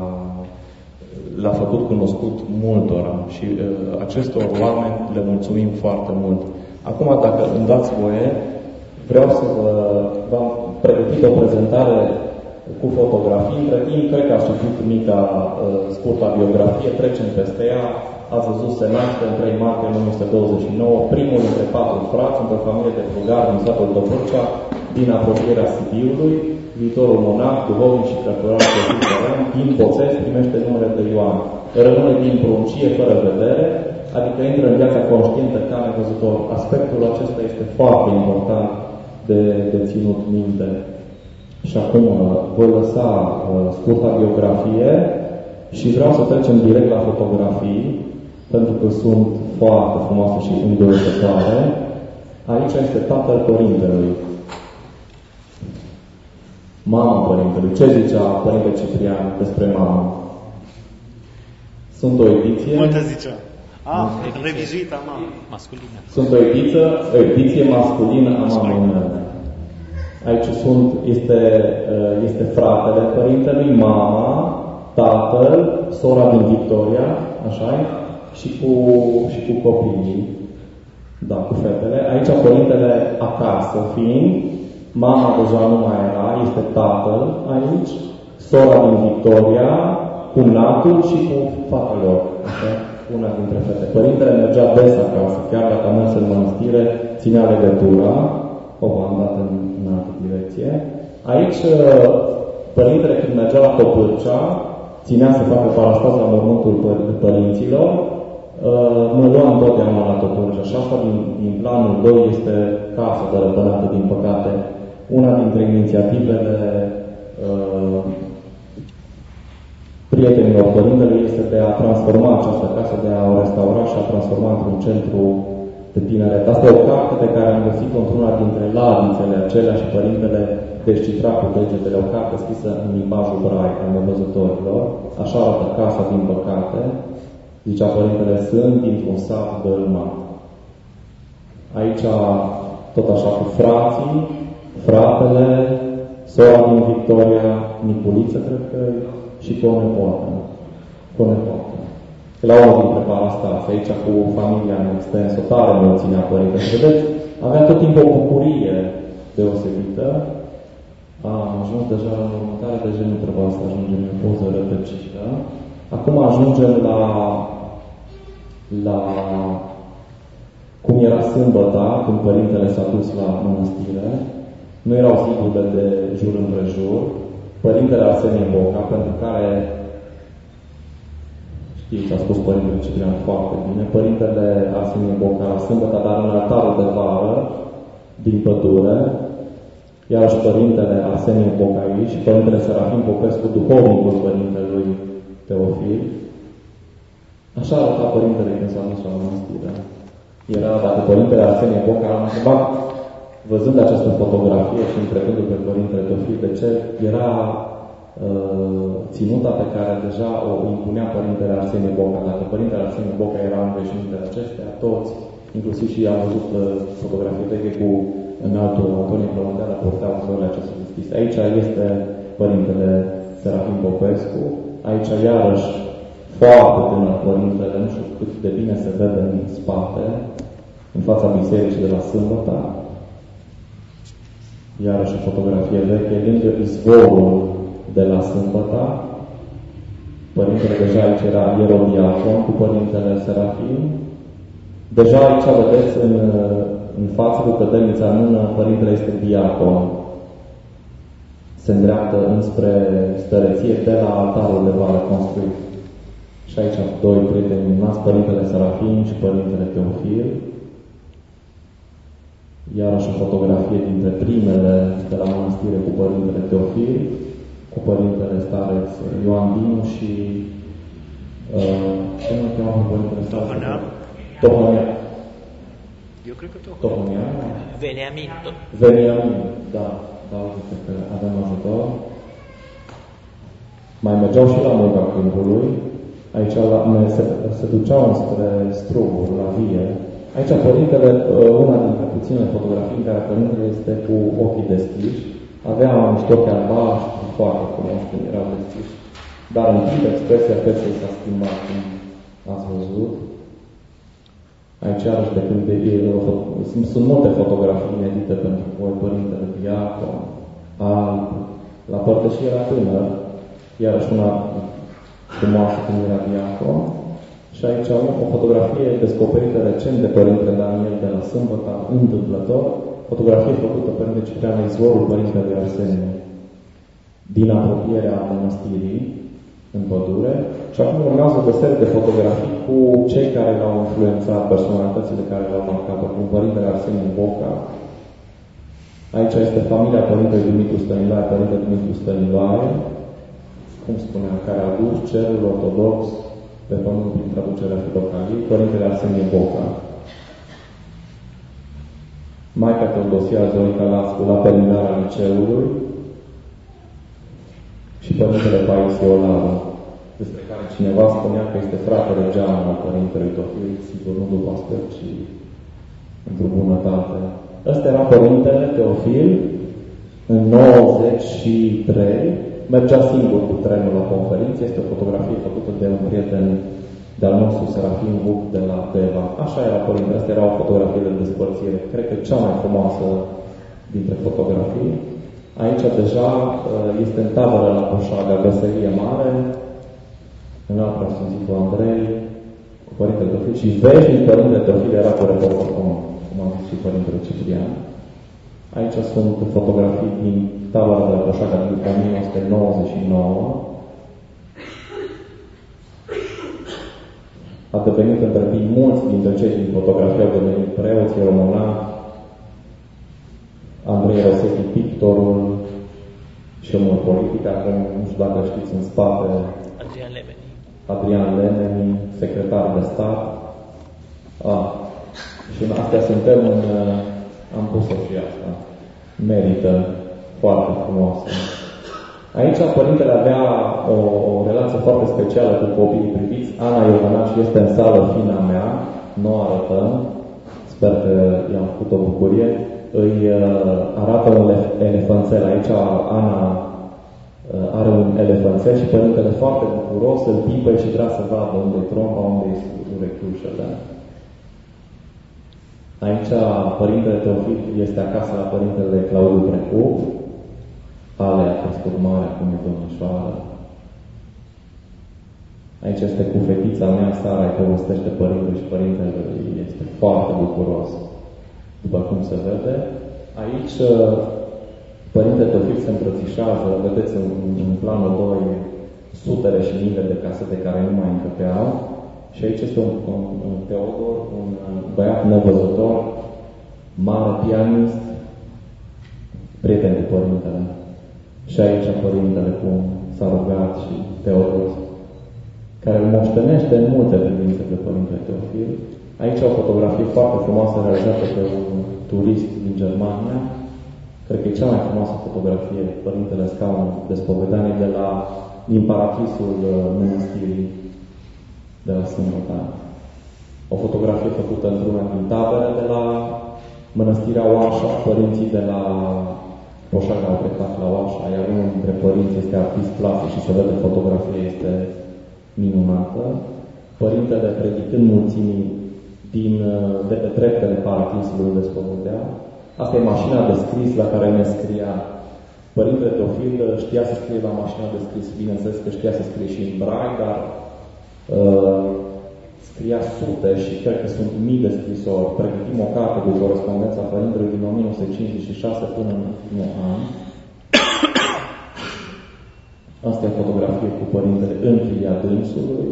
l-a făcut cunoscut multora. Și uh, acestor oameni le mulțumim foarte mult. Acum, dacă îmi dați voie, vreau să vă v-am pregătit o prezentare cu fotografii. Între timp, cred că a citit mica uh, scurta biografie, trecem peste ea. Ați văzut, se naște în trei martie o mie nouă sute douăzeci și nouă, primul dintre patru frați, într-o familie de plugari din satul Dobrogea, din apropierea Sibiului, viitorul monah, duhovnic și cărturar din Boțesc, primește numele de Ioan. Rămâne din pruncie fără vedere, adică intră în viața conștientă ca nevăzător. Aspectul acesta este foarte important de, de ținut minte. Și acum voi lăsa uh, scurta biografie și vreau să trecem direct la fotografii, pentru că sunt foarte frumoase și înduioșătoare. Aici este tatăl Părintelui. Mama Părintelui. Ce zicea Părinte Ciprian despre mamă? Sunt o ediție... Multe zicea. Ah, revizuită a mamă. Masculină. Sunt o ediție, o ediție masculină a mamei mele. Aici sunt, este, este fratele Părintelui, mama, tatăl, sora din Victoria, așa și cu, și cu copiii, da, cu fetele. Aici Părintele acasă fiind, mama deja nu mai era, este tatăl aici, sora din Victoria, cu natul și cu fata lor, așa, una dintre fete. Părintele mergea des acasă, chiar dacă a mers în mănăstire, ținea legătura, o v-am dat în, în altă direcție. Aici, părintele când mergea la Topârcea, ținea să facă parastaz la mormântul părinților, mă lua întotdeauna la Topârcea. Și asta din, din planul doi este casa dărăpânată, din păcate. Una dintre inițiativele uh, prietenilor părintelui este de a transforma această casă, de a o restaura și a transforma într-un centru de tineret. Asta e o carte pe care am găsit-o într-una dintre ladițele acelea și părintele descifra cu degetele, o carte scrisă în limbajul braic al nevăzătorilor. Așa arată casa, din păcate. Zicea părintele, sunt dintr-un sat dărâmat. Aici, tot așa cu frații, fratele, sora din Victoria, Niculiță, cred că, și cu o nepoată. Cu o nepoată. La unul dintre parastase, aici cu familia în extensă, tare mă ținea părinte. Și vedeți, avea tot timpul o bucurie deosebită. Am ajuns deja la următoare, deja nu trebuia să ajungem în poză rătăcită. Acum ajungem la, la cum era sâmbăta, când părintele s-a dus la mănăstire. Nu erau ziduri de jur împrejur. Părintele Arsenie Boca, pentru care știți, a spus părintele Ciprian foarte bine, părintele Arsenie Boca la sâmbătă, dar în altarul de vară, din pădure, iarăși părintele Arsenie Boca aici și părintele Serafim Popescu, duhovnicul părintelui Teofil. Așa arăta părintele când s-a dus la mănăstire. Era, dacă părintele Arsenie Boca l-a întrebat, văzând această fotografie și întrebându pe părintele Teofil de ce, era uh, ținuta pe care deja o impunea părintele Arsenie Boca. Dacă părintele Arsenie Boca era în veșnițele acestea, toți, inclusiv și am văzut uh, fotografie veche cu înaltul Antonie Plământeală, porteau florile acestea deschise. Aici este părintele Serafim Popescu, aici iarăși foarte tânăr părintele, nu știu cât de bine se vede în spate, în fața bisericii de la sâmbătă. Iarăși o fotografie veche, lângă izvorul de la sâmbătă. Părintele deja aici era ierodiacon cu părintele Serafim. Deja aici vedeți în, în față cu cădelnița în mână, părintele este diacon. Se îndreaptă înspre stăreție de la altarul de vară construit. Și aici doi prieteni minunați, părintele Serafim și părintele Teofil. Iarăși o fotografie dintre primele de la mănăstire cu părintele Teofil, cu părintele stareț Ioan Dinu și uh, ce nu cheamă părintele stareț? Tohănean? Tohănean. Eu cred că Tohănean. Tohănean? Veniamin. Veniamin, da. Da, uite că avem ajutor. Mai mergeau și la Moiva Câmpului. Aici la, se, se duceau spre Struguri, la Vie. Aici părintele, una dintre puținele fotografii în care părintele este cu ochii deschiși. Avea niște ochi albaștri, foarte frumos când erau deschiși. Dar în timp expresia feței s-a schimbat, cum ați văzut. Aici iarăși de când de sunt, sunt multe fotografii inedite pentru voi, părintele diacon, alb, la părtășie era tânăr, iarăși una frumoasă când era diacon. Și aici o fotografie descoperită recent de părintele Daniel de la sâmbătă, întâmplător, fotografie făcută părintele Ciprian la izvorul părintele Arsenie, din apropierea mănăstirii, în pădure. Și acum urmează o serie de fotografii cu cei care l-au influențat, personalitățile care l-au marcat, cum părintele Arsenie Boca. Aici este familia părintele Dumitru Stăniloae, părintele Dumitru Stăniloae, cum spuneam, care a dus cerul ortodox pe pământ prin traducerea Fidocaliei, părintele Arsenie Boca. Maica Teodosia Zorica Lascu la terminarea liceului și părintele Paisie Olaru, despre care cineva spunea că este fratele geamă al părintelui Teofil, sigur nu după aspect, ci într-o bunătate. Ăsta era părintele Teofil în nouăzeci și trei, mergea singur cu trenul la conferință, este o fotografie făcută de un prieten de-al nostru, Serafim Vuc, de la Deva. Așa era părintele, asta era o fotografie de despărțire, cred că cea mai frumoasă dintre fotografii. Aici deja este în tabără la Coșaga, Veselie Mare, în altă Sfântul Andrei, cu părintele Teofil și veșnic părintele Teofil era cu reporter comun, cum am zis și părintele Ciprian. Aici sunt fotografii din tabăra de la Coșaca din o mie nouă sute nouăzeci și nouă. A devenit între timp mulți dintre cei din fotografie au devenit preoți, românași, Andrei Rosetti, pictorul și omul politic, acum nu știu dacă știți în spate, Adrian Lemeni. Adrian Lemeni, secretar de stat. Ah. Și în astea suntem în... Am pus-o și asta. Merită foarte frumoasă. Aici părintele avea o, o relație foarte specială cu copiii priviți. Ana Iovanaș este în sală, fina mea, nu o arătăm. Sper că i-am făcut o bucurie. Îi uh, arată un elefanțel. Aici Ana uh, are un elefanțel și părintele foarte bucuros îl pipă și vrea să vadă unde-i trompa, unde-i urechiușele. Aici părintele Teofil este acasă la părintele Claudiu Trecu. Ale a crescut mare, acum e domnișoară. Aici este cu fetița mea, Sara, îi povestește părintele și părintele este foarte bucuros, după cum se vede. Aici părintele Teofil se îmbrățișează, vedeți în, în planul doi sutele și mile de casete care nu mai încăpeau. Și aici este un, un, un Teodor, un băiat nevăzător, mare pianist, prieten cu părintele. Și aici părintele cum s-a rugat și Teodor, care îl moștenește în multe privințe pe părintele Teofil. Aici o fotografie foarte frumoasă realizată pe un turist din Germania. Cred că e cea mai frumoasă fotografie, părintele Scaun de spovedanie de la, din parachisul mănăstirii de la Sâmbăta. O fotografie făcută într-una din tabere de la mănăstirea Oașa. Părinții de la Coșaca au plecat la Oașa, iar unul dintre părinți este artist plastic și se vede fotografie, este minunată. Părintele predicând mulțimii din, de pe treptele paraclisului unde spovedea. Asta e mașina de scris la care ne scria. Părintele Teofil știa să scrie la mașina de scris. Bineînțeles că știa să scrie și în braille, dar uh, scria sute și cred că sunt mii de scrisori. Pregătim o carte cu corespondența părintelui din o mie nouă sute cincizeci și șase până în ultimul an. Asta e fotografie cu părintele în filia dânsului.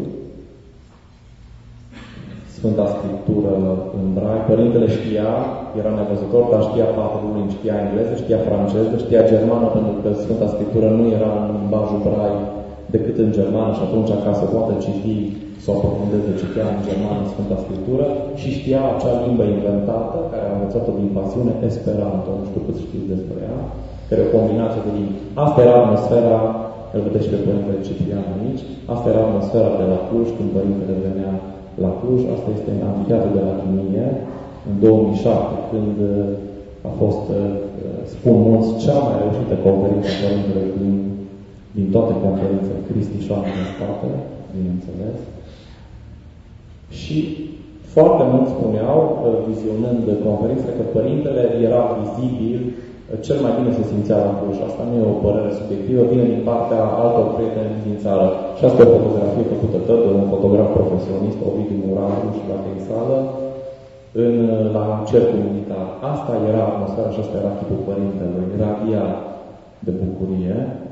Sfânta Scriptură în braille. Părintele știa, era nevăzător, dar știa patru limbi, știa engleză, știa franceză, știa germană, pentru că Sfânta Scriptură nu era în limbajul braille decât în germană și atunci ca să poată citi, să o aprofundeze, citea în germană Sfânta Scriptură și știa acea limbă inventată, care a învățat-o din pasiune, Esperanto, nu știu cât știți despre ea, care e o combinație de limbi. Asta era atmosfera, îl vedeți pe părintele Ciprian aici, asta era atmosfera de la Cluj, când părintele venea la Cluj. Asta este în amfiteatrul de la Chinie, în două mii șapte, când a fost, spun mulți, cea mai reușită conferință a părintelui din, din toate conferințele, Cristișoare în spate, bineînțeles. Și foarte mulți spuneau, vizionând conferințele, că părintele era vizibil, cel mai bine se simțea la Cluj. Asta nu e o părere subiectivă, vine din partea altor prieteni din țară. Și asta e o fotografie făcută tot de un fotograf profesionist, Ovidiu Muranu, și la în sală, în, la un cercul militar. Asta era atmosfera și asta era chipul părintelui. Era via de bucurie.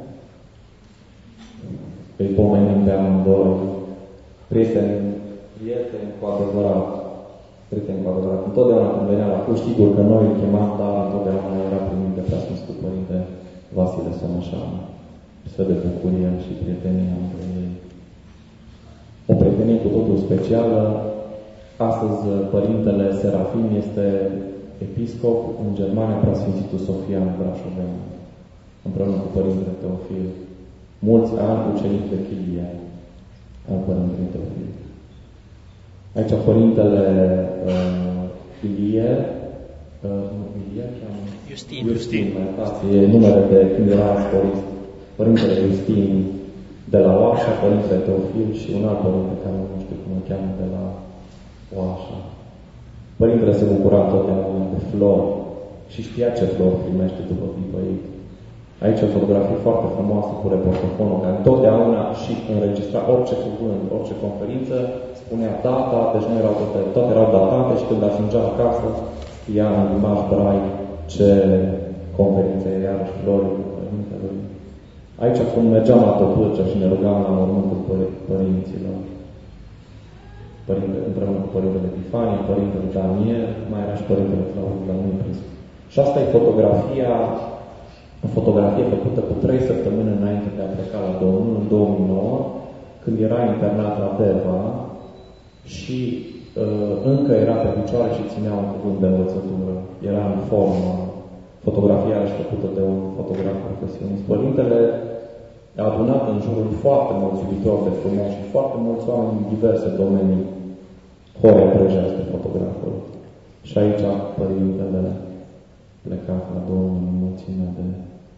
Îi pomenim pe amândoi. Prieteni, prieteni cu adevărat. Prieteni cu adevărat. Întotdeauna când venea la Cluj, sigur că noi îl chemam, dar întotdeauna era primit de preasfințitul Părinte Vasile Someșanu. Se vede bucuria și prietenia între ei. O prietenie cu totul specială. Astăzi Părintele Serafim este episcop în Germania, preasfințitul Sofian Brașovean, împreună cu Părintele Teofil. Mulți ani ucenic de chilie al Părintelui Teofil. Aici Părintele uh, Ilie, uh, nu Ilie, cheamă? Justin. Justin, e numele de când era ascolist. Părintele Justin de la Oașa, Părintele Teofil și un alt părinte care nu știu cum îl cheamă de la Oașa. Părintele se bucura întotdeauna de flori și știa ce flori primește după pipăit. Aici o fotografie foarte frumoasă cu reportofonul, care întotdeauna și înregistra orice cuvânt, orice conferință, spunea data, deci nu erau toate, toate erau datate și când ajungea acasă, scria în limbaj braille ce conferința era iarăși florile Părintelui. Aici când mergeam la Topârcea și ne rugam la mormântul părinților, Părinte, împreună cu Părintele Epifanie, Părintele Daniel, mai era și Părintele Claudiu la noi prins. Și asta e fotografia, o fotografie făcută cu trei săptămâni înainte de a pleca la Domnul, în două mii nouă, când era internat la Deva și uh, încă era pe picioare și ținea un cuvânt de învățătură. Era în formă. Fotografia era făcută de un fotograf profesionist. Părintele a adunat în jurul foarte mulți iubitori de frumos și foarte mulți oameni din diverse domenii. Horea Prejea este fotograful. Și aici Părintele plecat la Domnul în mulțimea de...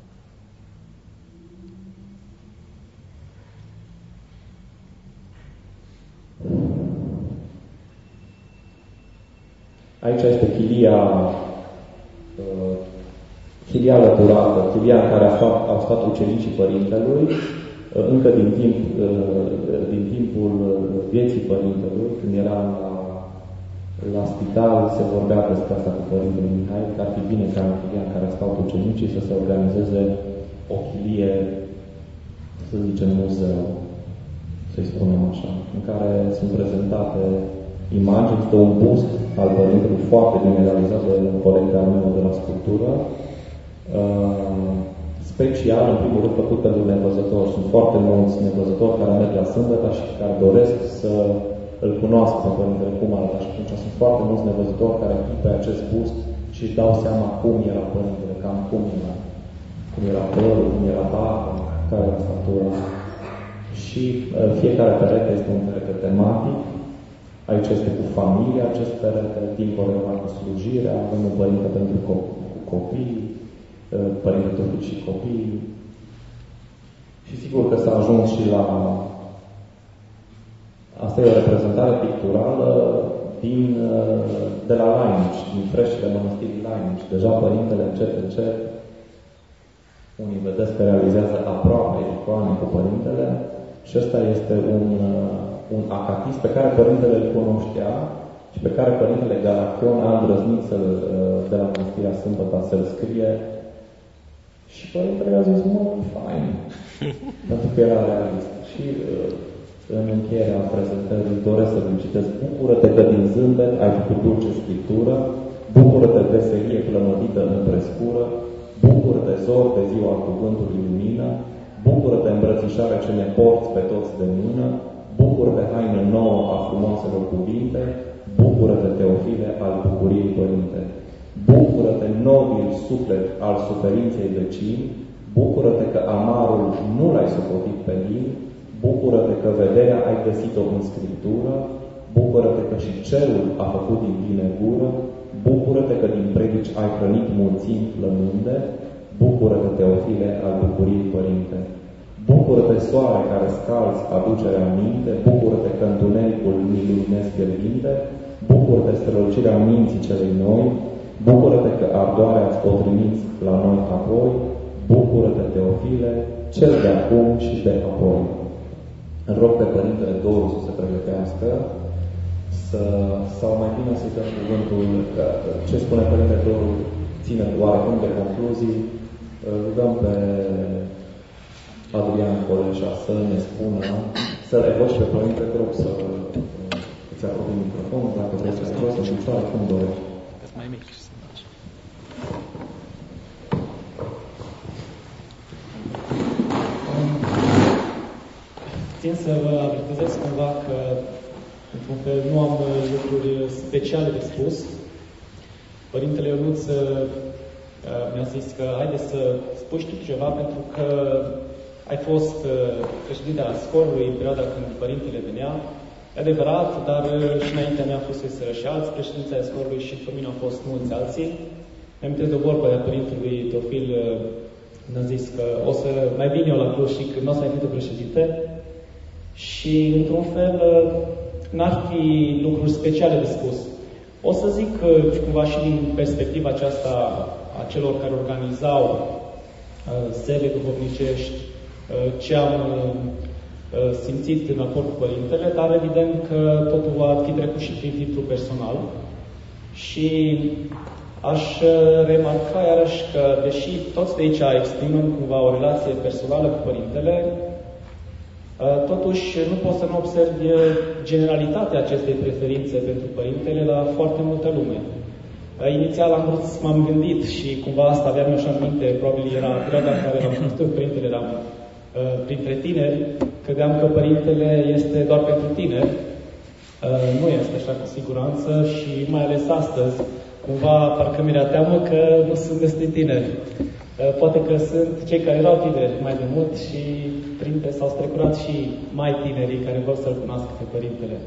Aici este chilia, uh, chilia alăturată, chilia în care au stat, au stat ucenicii Părintelui, uh, încă din, timp, uh, din timpul vieții Părintelui, când era la, la spital, se vorbea despre asta cu Părintele Mihai, că ar fi bine ca în chilia în care stau ucenicii să se organizeze o chilie, să zicem, muzeu, să-i spunem așa, în care sunt prezentate imagini, este un bust al Părintelui foarte bine realizat de un coleg de-al meu de la sculptură, uh, special, în primul rând, făcut pentru nevăzători. Sunt foarte mulți nevăzători care merg la Sâmbătă și care doresc să îl cunoască pe Părintele cum arată. Și atunci sunt foarte mulți nevăzători care vin pe acest bust și își dau seama cum era Părintele, cam cum era, cum era părul, cum era barba, care era statura. Și uh, fiecare perete este un perete tematic. Aici este cu familia, acest perete, dincolo de slujire, avem un părinte pentru co- cu copii, Părinte Turcic și copii. Și sigur că s-a ajuns și la... Asta e o reprezentare picturală din, de la Lainici, din freștile mănăstirii Lainici. Deja Părintele încet, încet, unii vedeți că realizează aproape icoane cu Părintele și ăsta este un... un acatist pe care Părintele îl cunoștea și pe care Părintele Galachion a îndrăznit să de la Mănăstirea Sâmbăta să-l scrie și Părintele a zis, mă, fain, pentru că era realist. Și în încheierea prezentării doresc să vă citesc: bucură-te că din zâmbet ai făcut dulce scriptură, bucură-te veselie plămădită în prescură, bucură-te zor de ziua cuvântului lumină, bucură-te îmbrățișarea ce ne porți pe toți de mână, bucură-te haină nouă a frumoaselor cuvinte, bucură-te, Teofile, al bucuriei Părinte. Bucură-te, nobil suflet al suferinței vecini, bucură-te că amarul nu l-ai socotit pe lin, bucură-te că vederea ai găsit-o în Scriptură, bucură-te că și cerul a făcut din tine gură, bucură-te că din predici ai hrănit mulțimi flămânde, bucură-te, Teofile, al bucuriei Părinte. Bucură-te, soare care scalzi aducerea în minte, bucură-te că întunericul mi luminezi fierbinte, bucură-te strălucirea minții celei noi, bucură-te că ardoarea-ți potrimiți la noi apoi, bucură-te, Teofile, cel de acum și de apoi. Îl rog pe Părintele Doru să se pregătească, să, sau mai bine să-i dăm cuvântul, că ce spune Părintele Doru ține oarecum de concluzii, îl dăm pe Adrian Coleșa să ne spună, să-l evoci pe Părinte, te rog să îți apropii microfonul, dacă vrei să-ți rost, să-și ușoară cum dorești. Mai mic să faci. Țin să vă avertizez cumva că, într-un fel, nu am lucruri speciale de spus. Părintele Ionuț mi-a zis că haide să spui tu ceva, pentru că ai fost președinte al scorului în perioada când Părintele venea. E adevărat, dar și înaintea mea a fost și alți președinți ai scorului și după mine au fost mulți alții. Mi-am de o vorbă a Părintelui Teofil, mi-a zis că o să mai vin eu la Cluj și că nu o să mai fiu de președinte. Și, într-un fel, n-ar fi lucruri speciale de spus. O să zic cumva și din perspectiva aceasta a celor care organizau zile duhovnicești, ce am simțit în acord cu Părintele, dar evident că totul va fi trecut și prin filtru personal. Și Aș remarca iarăși că, deși toți de aici exprimăm cumva o relație personală cu Părintele, totuși nu poți să nu observi generalitatea acestei preferințe pentru Părintele la foarte multă lume. Inițial am vrut să m-am gândit și cumva asta aveam eu și în minte, probabil era perioada în care l-am cunoscut Părintele, eram printre tineri, credeam că Părintele este doar pentru tineri. Nu este așa cu siguranță și mai ales astăzi, cumva parcă mi-era teamă că nu sunt destui tineri. Poate că sunt cei care erau tineri mai de mult și printre s-au strecurat și mai tinerii care vor să-L cunoască pe Părintele.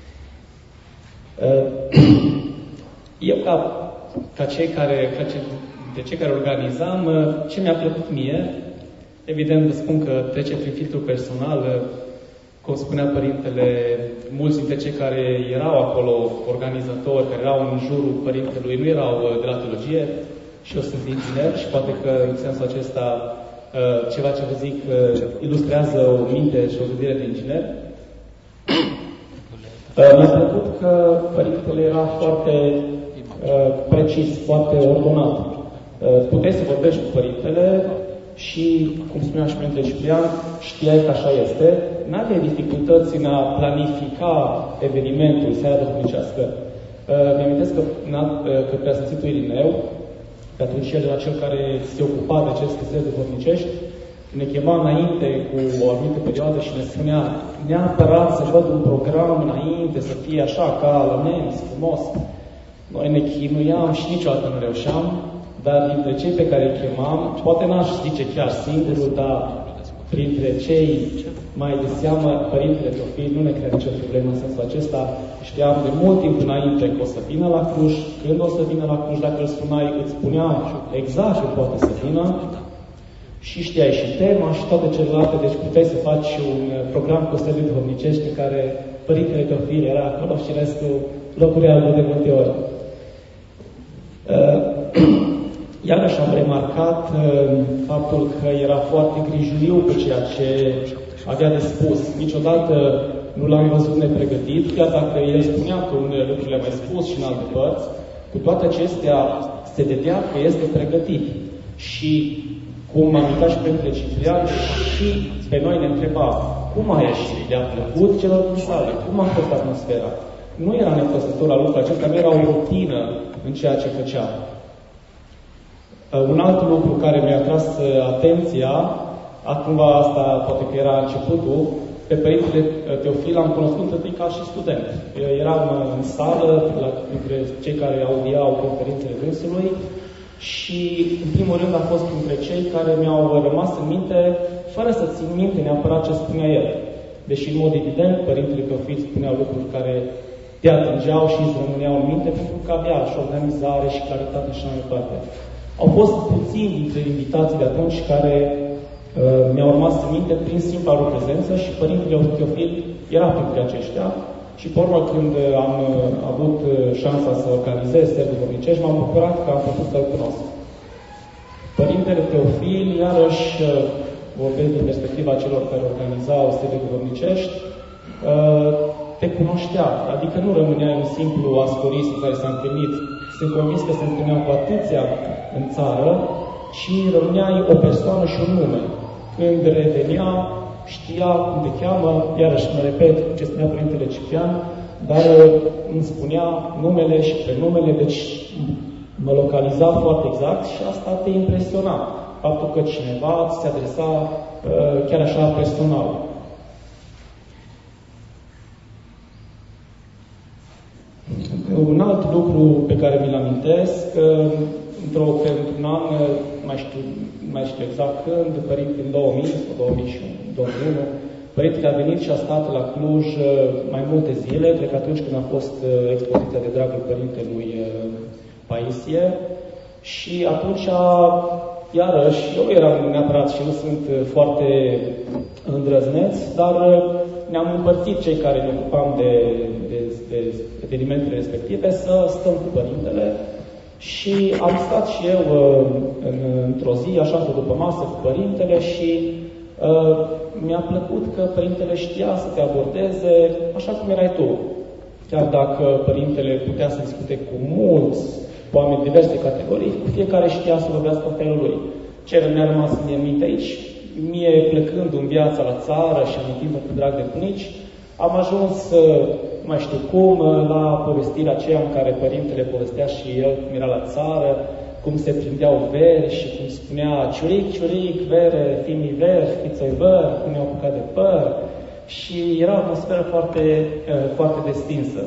Eu, ca, ca cei care, ca ce, de cei care organizam, ce mi-a plăcut mie, evident vă spun că trece prin filtrul personal, cum spunea Părintele, mulți dintre cei care erau acolo, organizatori, care erau în jurul Părintelui, nu erau de la teologie, și eu sunt inginer și poate că în sensul acesta ceva ce vă zic ilustrează o minte și o gândire de inginer. Mi-a plăcut că Părintele era foarte precis, foarte ordonat. Puteai să vorbești cu Părintele și, cum spunea și Părintele Ciprian, știai că așa este. N-aveai dificultăți în a planifica evenimentul, seara duhovnicească. Mi-amintesc că, că Preasfințitul Irineu, că atunci el era cel care se ocupa de aceste zile duhovnicești, ne chema înainte cu o anumită perioadă și ne spunea neapărat să văd un program înainte, să fie așa, ca la nemți, frumos. Noi ne chinuiam și niciodată nu reușeam, dar dintre cei pe care îi chemam, poate n-aș zice chiar singurul, dar printre cei mai de seamă, Părintele Teofil nu ne crea nicio problemă în sensul acesta. Știam de mult timp înainte că o să vină la Cluj, când o să vină la Cluj, dacă îl sunai, îți spunea exact ce poate să vină și știai și tema și toate celelalte, deci puteai să faci un program cu stări duhovnicești în care Părintele Teofil era acolo și restul locuri albe de multe ori. Iarăși am remarcat faptul că era foarte grijuliu cu ceea ce avea de spus. Niciodată nu l-am văzut nepregătit, chiar dacă el spunea că unele lucruri le-a mai spus și în alte părți, cu toate acestea se vedea că este pregătit. Și, cum am uitat și Părintele Ciprian, și pe noi ne întreba, cum a ieșit? Le-a plăcut celor din sală? Cum a fost atmosfera? Nu era nepăsător la lucrul acesta, nu era o rutină în ceea ce făcea. Un alt lucru care mi-a atras atenția, acum asta poate că era începutul, pe Părintele Teofil am cunoscut întâi ca și student. Eram în sală, la, dintre cei care audiau conferințele dânsului și, în primul rând, a fost printre cei care mi-au rămas în minte, fără să țin minte neapărat ce spunea el. Deși, în mod evident, Părintele Teofil spunea lucruri care te atingeau și îți rămâneau în minte, pentru că avea și organizare și claritate și așa mai departe. Au fost puțini dintre invitații de atunci care uh, mi-au rămas în minte prin simpla lor prezență și Părintele Teofil era printre aceștia. Și pe urmă, când am uh, avut uh, șansa să organizez stări duhovnicești, m-am bucurat că am putut să-l cunosc. Părintele Teofil, iarăși, uh, vorbesc din perspectiva celor care organizau stări duhovnicești, uh, te cunoștea, adică nu rămâneai un simplu ascorist care s-a întâlnit. Sunt convins că se întâlneau cu atâția în țară și rămâneai o persoană și un nume. Când revenea, știa cum te cheamă, iarăși mă repet ce spunea Părintele Ciprian, dar îmi spunea numele și prenumele, deci mă localiza foarte exact și asta te impresiona. Faptul că cineva ți se adresa chiar așa personal. Un alt lucru pe care mi-l amintesc, într-o, într-un an, mai știu, mai știu exact când, Părinte în două mii sau două mii unu, Părintele a venit și a stat la Cluj mai multe zile, cred că atunci când a fost expoziția de dragul Părintelui Paisie, și atunci, iarăși, eu eram neapărat și nu sunt foarte îndrăzneț, dar ne-am împărțit cei care ne ocupam de, de, de evenimentele respective să stăm cu Părintele și am stat și eu în, într-o zi, așa după masă cu Părintele și uh, mi-a plăcut că Părintele știa să te abordeze așa cum erai tu. Chiar dacă Părintele putea să discute cu mulți oameni diverse categorii, fiecare știa să vorbească în felul lui. Ce mi-a rămas în minte aici, mie plecând în viața la țară și amintind-mă cu drag de bunici, am ajuns, nu mai știu cum, la povestirea aceea în care părintele povestea și el cum era la țară, cum se prindeau veri și cum spunea ciuric, ciuric, vere, fimi ver, fiță-i văr, cum i-au apucat de păr. Și era o atmosferă foarte, foarte destinsă.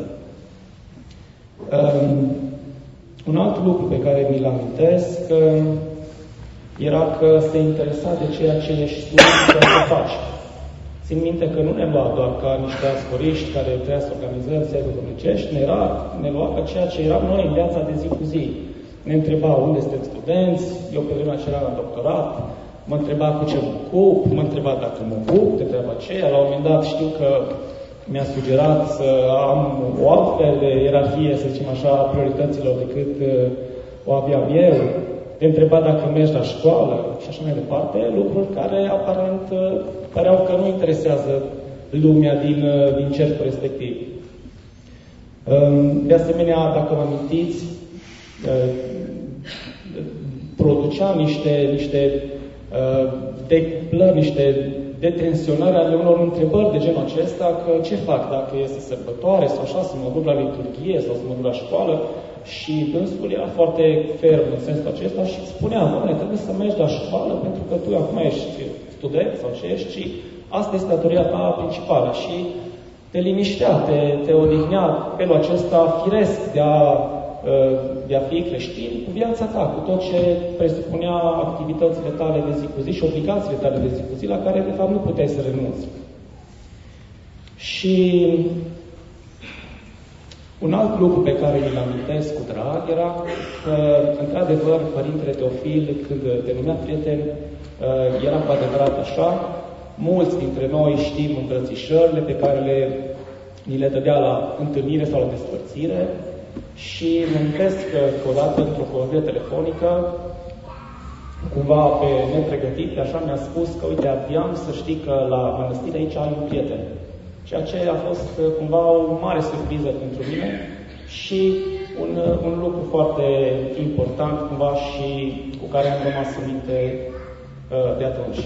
Um, un alt lucru pe care mi-l amintesc um, era că se interesa de ceea ce ești tu să faci. Țin minte că nu ne lua doar ca niște ascoriști care trebuia să organizăm servuri domnicești, ne, era, ne lua ca ceea ce eram noi în viața de zi cu zi. Ne întreba unde sunteți studenți, eu pe vremea aceea la doctorat, mă întreba cu ce mă ocup, mă întreba dacă mă ocup de treaba aceea. La un moment dat știu că mi-a sugerat să am o altfel de ierarhie, să zicem așa, a priorităților decât o aveam eu. Te întreba dacă mergi la școală și așa mai departe, lucruri care aparent păreau că nu interesează lumea din, din cercul respectiv. De asemenea, dacă vă amintiți, producea niște, niște decuplări, niște detensionări ale unor întrebări de genul acesta, că ce fac dacă este sărbătoare sau așa, să mă duc la liturghie sau să mă duc la școală. Și dânsul era foarte ferm în sensul acesta și spunea, doamne, trebuie să mergi la școală pentru că tu acum ești student sau ce ești și asta este datoria ta principală. Și te liniștea, te, te odihnea felul acesta firesc de a, de a fi creștin cu viața ta, cu tot ce presupunea activitățile tale de zi cu zi și obligațiile tale de zi cu zi la care de fapt nu puteai să renunți. Și un alt lucru pe care îl amintesc cu drag era că, într-adevăr, Părintele Teofil, când te numea prieten, era cu adevărat așa. Mulți dintre noi știm îmbrățișările pe care le, ni le dădea la întâlnire sau la despărțire și mă amintesc că, că odată, într-o convorbire telefonică, cumva pe nepregătit, așa mi-a spus că, uite, abia să știi că la mănăstire aici ai un prieten. Ceea ce a fost cumva o mare surpriză pentru mine și un, un lucru foarte important cumva și cu care am rămas în minte uh, de atunci.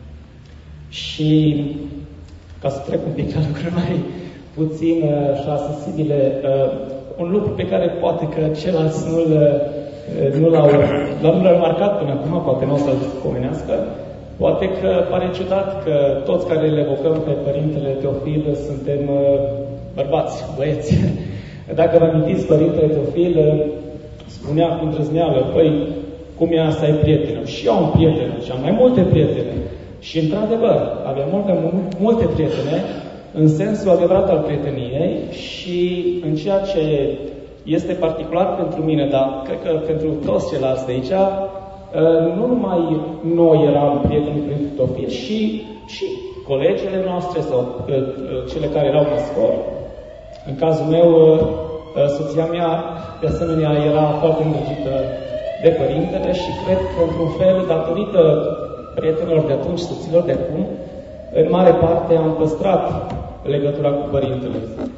Și ca să trec un pic la lucruri mai puțin uh, așa sensibile, uh, un lucru pe care poate că ceilalți nu-l, uh, nu l-au, l-au remarcat până acum, poate nu o să-l spomenească. Poate că pare ciudat că toți care le evocăm pe Părintele Teofil suntem bărbați, băieți. Dacă vă amintiți, Părintele Teofil spunea cu îndrăzneală, păi, cum e asta e prietenă? Și eu am prietene, și am mai multe prietene. Și, într-adevăr, aveam multe, multe prietene, în sensul adevărat al prieteniei și în ceea ce este particular pentru mine, dar cred că pentru toți ceilalți de aici, nu numai noi eram prieteni prin Teofil, și, și colegele noastre sau cele care erau născori. În cazul meu, soția mea, de asemenea, era foarte îndrăgită de Părintele și cred că, într-un fel, datorită prietenilor de atunci, soților de acum, în mare parte am păstrat legătura cu Părintele.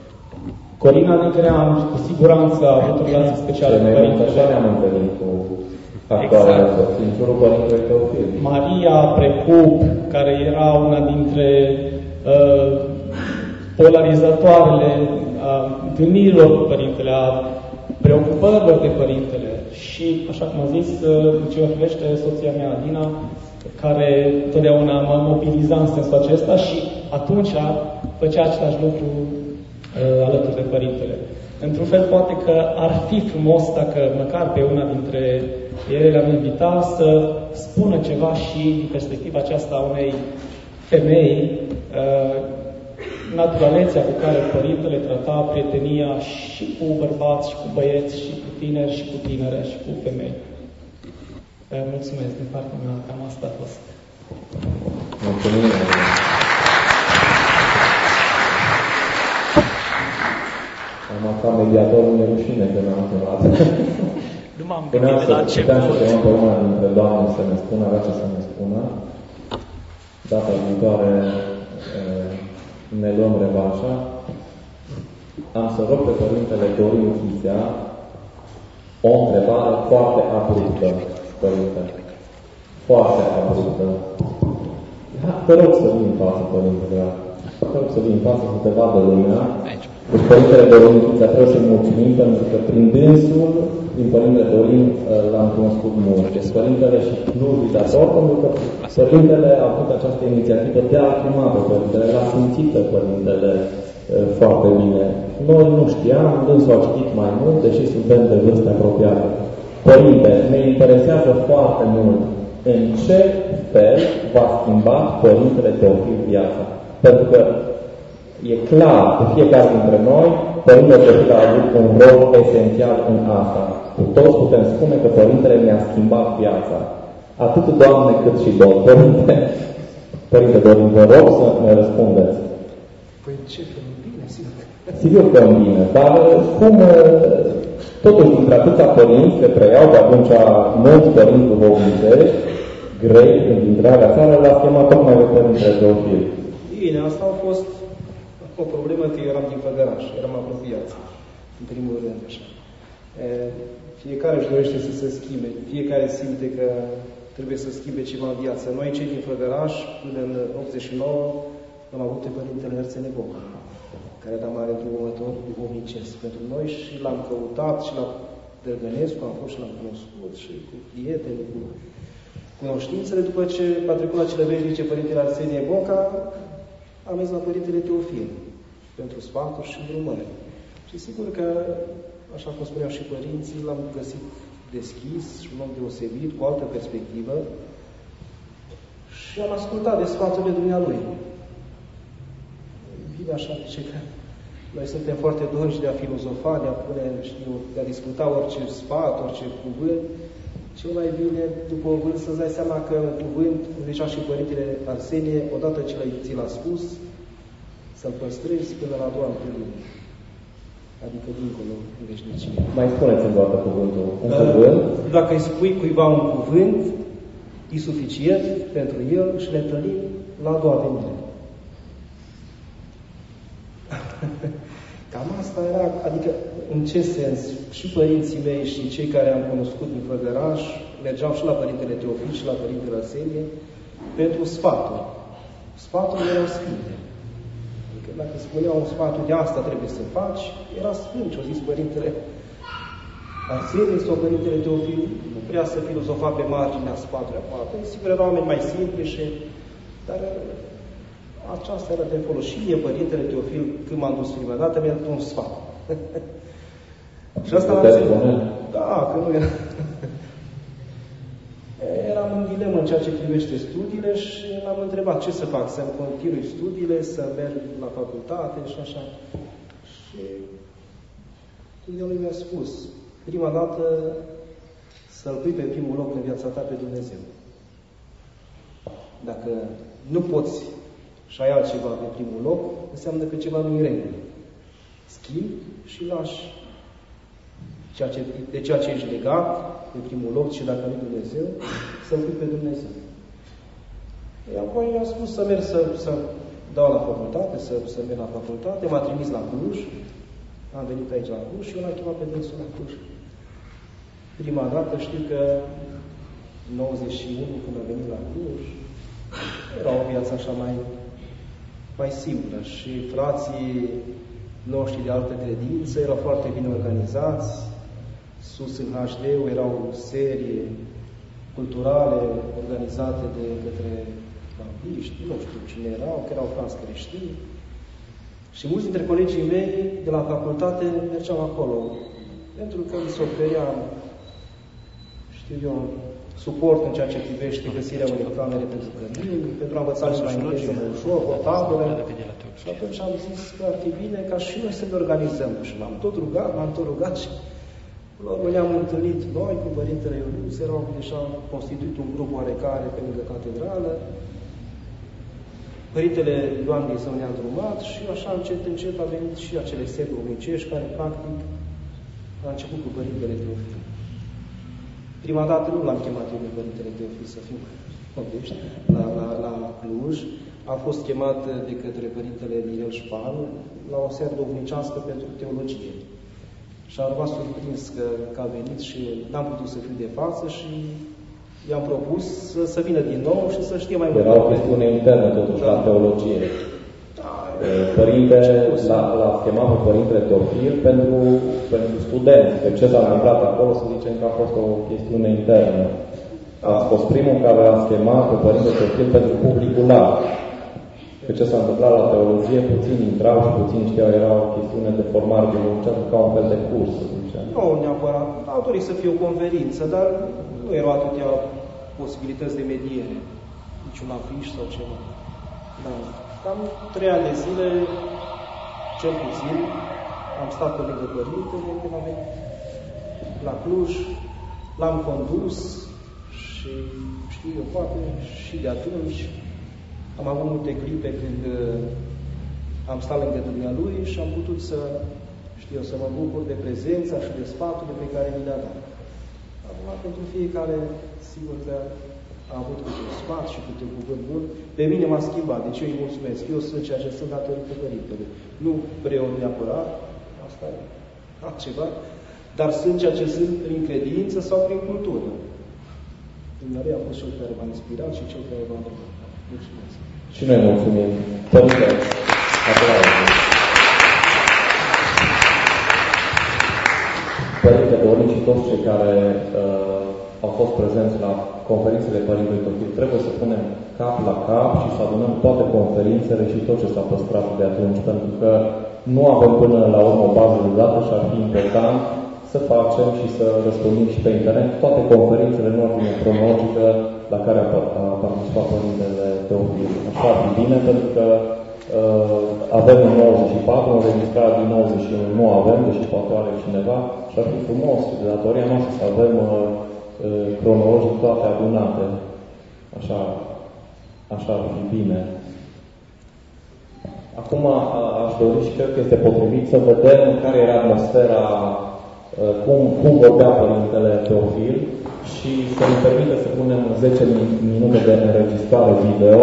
Corina Negrean, cu siguranță, a avut o relație specială cu Părintele. Așa ne-am întâlnit cu exact. În jurul Părintele Teofil. Maria Precup, care era una dintre uh, polarizatoarele uh, întâlnirilor cu Părintele, a preocupărilor de Părintele și, așa cum am zis, uh, în ce mă privește soția mea, Adina, care totdeauna mă mobiliza în sensul acesta și atunci făcea același lucru uh, alături de Părintele. Într-un fel, poate că ar fi frumos dacă măcar pe una dintre ele le-am invitat să spună ceva și din perspectiva aceasta a unei femei, uh, naturalețea cu care Părintele trata prietenia și cu bărbați, și cu băieți, și cu tineri, și cu tinere, și cu femei. Uh, mulțumesc din partea mea, cam asta a fost. Mulțumim! Am aflat mediatorul de rușine că n-am chemat. Nu m-am gândit de la ce puteam să chemăm pe una dintre doamne să ne spună, avea ce să ne spună. Data viitoare ne luăm revanșa. Am să rog pe Părintele Dorin Chițea O întrebare foarte abruptă, Părinte. Foarte abruptă. Te rog să vii în față, Părinte, drag. Te rog să vii în față să te vadă lumea. Deci Părintele Dorin Chița, trebuie să-i mulțumim pentru că prin dânsul, prin Părintele Dorin, l-am cunoscut mult. Deci Părintele și nu vizator, pentru că Părintele a avut această inițiativă de a chema pe Părintele, l-a simțit pe Părintele foarte bine. Noi nu știam, dânsul a citit mai mult, deși suntem de vârstă apropiată. Părinte, ne interesează foarte mult în ce fel va schimba Părintele Teofil viața. Pentru că e clar că fiecare dintre noi, Părintele Teofil a avut un rol esențial în asta. Cu toți putem spune că Părintele ne-a schimbat viața. Atât Doamne cât și Domn. Părinte, Părinte Dorin, vă rog să ne răspundeți. Păi ce, bine, sigur. Sigur că în bine, dar cum totuși dintre atâția părinți se preiau de atunci mulți părinți duhovnicești, grei, când intrarea țară, l-a chemat tocmai pe Părintele Teofil. Bine, asta a fost o problemă că eu eram din Făgăraș, eram apropiați, în primul rând, așa. E, fiecare își dorește să se schimbe, fiecare simte că trebuie să schimbe ceva în viață. Noi, cei din Făgăraș, până în optzeci și nouă, am avut pe Părintele Herțene Boca, care era mare îndrumător duhovnicesc pentru noi și l-am căutat și la Dărgănescu, am fost și l-am cunoscut și cu prieteni, cu cunoștințele. După ce a trecut la cele veșnice Părintele Arsenie Boca, am mers la Părintele Teofil pentru sfaturi și îndrumări. Și sigur că, așa cum spuneau și părinții, l-am găsit deschis și un om deosebit, cu altă perspectivă și am ascultat de sfaturile dumnealui. Bine, așa zice că noi suntem foarte dornici de a filozofa, de a pune, știu, de a discuta orice sfat, orice cuvânt. Cel mai bine, după o vârstă, să-ți dai seama că cuvânt, zicea și Părintele Arsenie, odată ce ți l-a spus, să-l păstrezi până la a doua întâlnire. Adică dincolo, în veșnicie. Mai spuneți-mi doar cuvântul. Un cuvânt? Dacă îi spui cuiva un cuvânt, e suficient pentru el și ne întâlnim la a doua venire. Cam asta era, adică în ce sens, și părinții mei și cei care am cunoscut din Făgăraș mergeau și la Părintele Teofil și la Părintele Arsenie pentru sfaturi. Sfaturile erau sfinte. Adică dacă spuneau un sfatul de asta trebuie să faci, era sfânt. Și-o zis Părintele Arsenie sau Părintele Teofil, nu prea să filozofa pe marginea sfatului. Poate, sigur, erau oameni mai simpli și... Dar aceasta era de folos. Și mie, Părintele Teofil, când m-am dus prima dată, mi-a dat un sfat. Și asta m-am zis, da, că nu era. Eram în dilemă în ceea ce privește studiile și l-am întrebat ce să fac, să-mi continui studiile, să merg la facultate și așa. Și el mi-a spus, prima dată să-L pui pe primul loc în viața ta pe Dumnezeu. Dacă nu poți și ai altceva pe primul loc, înseamnă că ceva nu-i regulă. Schimbi și lași ceea ce, de ceea ce ești legat pe primul loc și dacă nu Dumnezeu, să-L pui pe Dumnezeu. E, apoi i-am spus să merg să, să dau la facultate, să, să merg la facultate, m-a trimis la Cluj, am venit aici la Cluj și eu l-am chemat pe dânsul la Cluj. Prima dată știu că în nouăzeci și unu, când am venit la Cluj, era o viață așa mai, mai simplă și frații noștri de altă credință erau foarte bine organizați. Sus în H D erau serii culturale organizate de către baptiști, nu știu cine erau, că erau frați creștini. Și mulți dintre colegii mei de la facultate mergeau acolo, pentru că îi se oferea, știu eu, suport în ceea ce privește găsirea unei camere pentru cămini, pentru a învăța și mai engleză mai ușor, o tabără. Și atunci am zis că ar fi bine ca și noi să ne organizăm. Și m-am tot rugat, m-am tot rugat și ne-am întâlnit noi cu Părintele Ionuț, erau deja constituit un grup oarecare pe lângă catedrală. Părintele Ioan Ghisău ne-a îndrumat și așa încet, încet a venit și acele seri românicești care, practic, a început cu Părintele Teofil. Prima dată nu l-am chemat eu pe Părintele Teofil, să fim onești, la, la, la Cluj. A fost chemat de către Părintele Mirel Șpan la o seară duhovnicească pentru teologie. Și am rămas surprins că, că a venit și n-am putut să fiu de față și i-am propus să, să vină din nou și să știe mai mult. Era o chestiune internă, totuși, da. La teologie. Da, Părinte, l-a, l-a chemat pe Părintele Teofil pentru, pentru studenți. Pe ce s-a întâmplat acolo, să zicem că a fost o chestiune internă. Ați fost primul care l-a chemat pe Părintele Teofil pentru publicul larg. Pe ce s-a întâmplat la teologie, puțin intrau și puțin știau, era o chestiune de formare de lucru, ca un fel de curs, să zicem. Nu neapărat. Am dorit să fie o conferință, dar nu erau atâtea posibilități de mediere. Niciun afiș sau ceva. Da. Cam trei ani de zile, cel puțin, am stat pe lângă Părintele când am venit la Cluj, l-am condus și știu eu, poate, și de atunci am avut multe clipe când am stat lângă dumnealui și am putut să, știu eu, să mă bucur de prezența și de sfaturile pe care mi le-a dat. Acum, pentru fiecare, sigur că a avut câte un sfat și câte un cuvânt bun. Pe mine m-a schimbat, deci eu îi mulțumesc. Eu sunt ceea ce sunt datorită Părintele. Nu preot neapărat, asta e altceva, dar sunt ceea ce sunt prin credință sau prin cultură. Dumnealui a fost cel care m-a inspirat și cel care m-a întrebat. Mulțumesc. Și noi mulțumim. Părinte, aplauze. Părinte Dorin și toți cei care uh, au fost prezenți la conferințele Părintelui Teofil, trebuie să punem cap la cap și să adunăm toate conferințele și tot ce s-a păstrat de atunci, pentru că nu avem până la urmă o bază de date și ar fi important să facem și să răspândim și pe internet toate conferințele în ordine cronologică la care a, a participat Părintele Teofil. Așa ar fi bine, pentru că uh, avem în nouăzeci și patru, înregistrarea din nouăzeci și unu nu avem, deși poate are cineva, și ar fi frumos de datoria noastră să avem uh, uh, cronologic toate adunate. Așa, așa ar fi bine. Acum a, aș dori și cred că este potrivit să vedem care era atmosfera, uh, cum, cum vorbea Părintele Teofil, și să ne permite să punem zece minute de înregistrare video.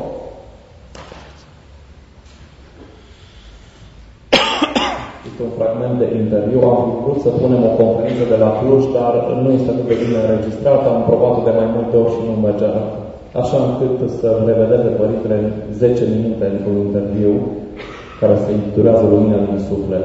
Este un fragment de interviu. Am vrut să punem o conferință de la Cluj, dar nu este atât de bine înregistrat. Am probat-o de mai multe ori și nu mergea. Așa încât să revedem pe Părintele în zece minute într-un interviu care se durează lumina din suflet.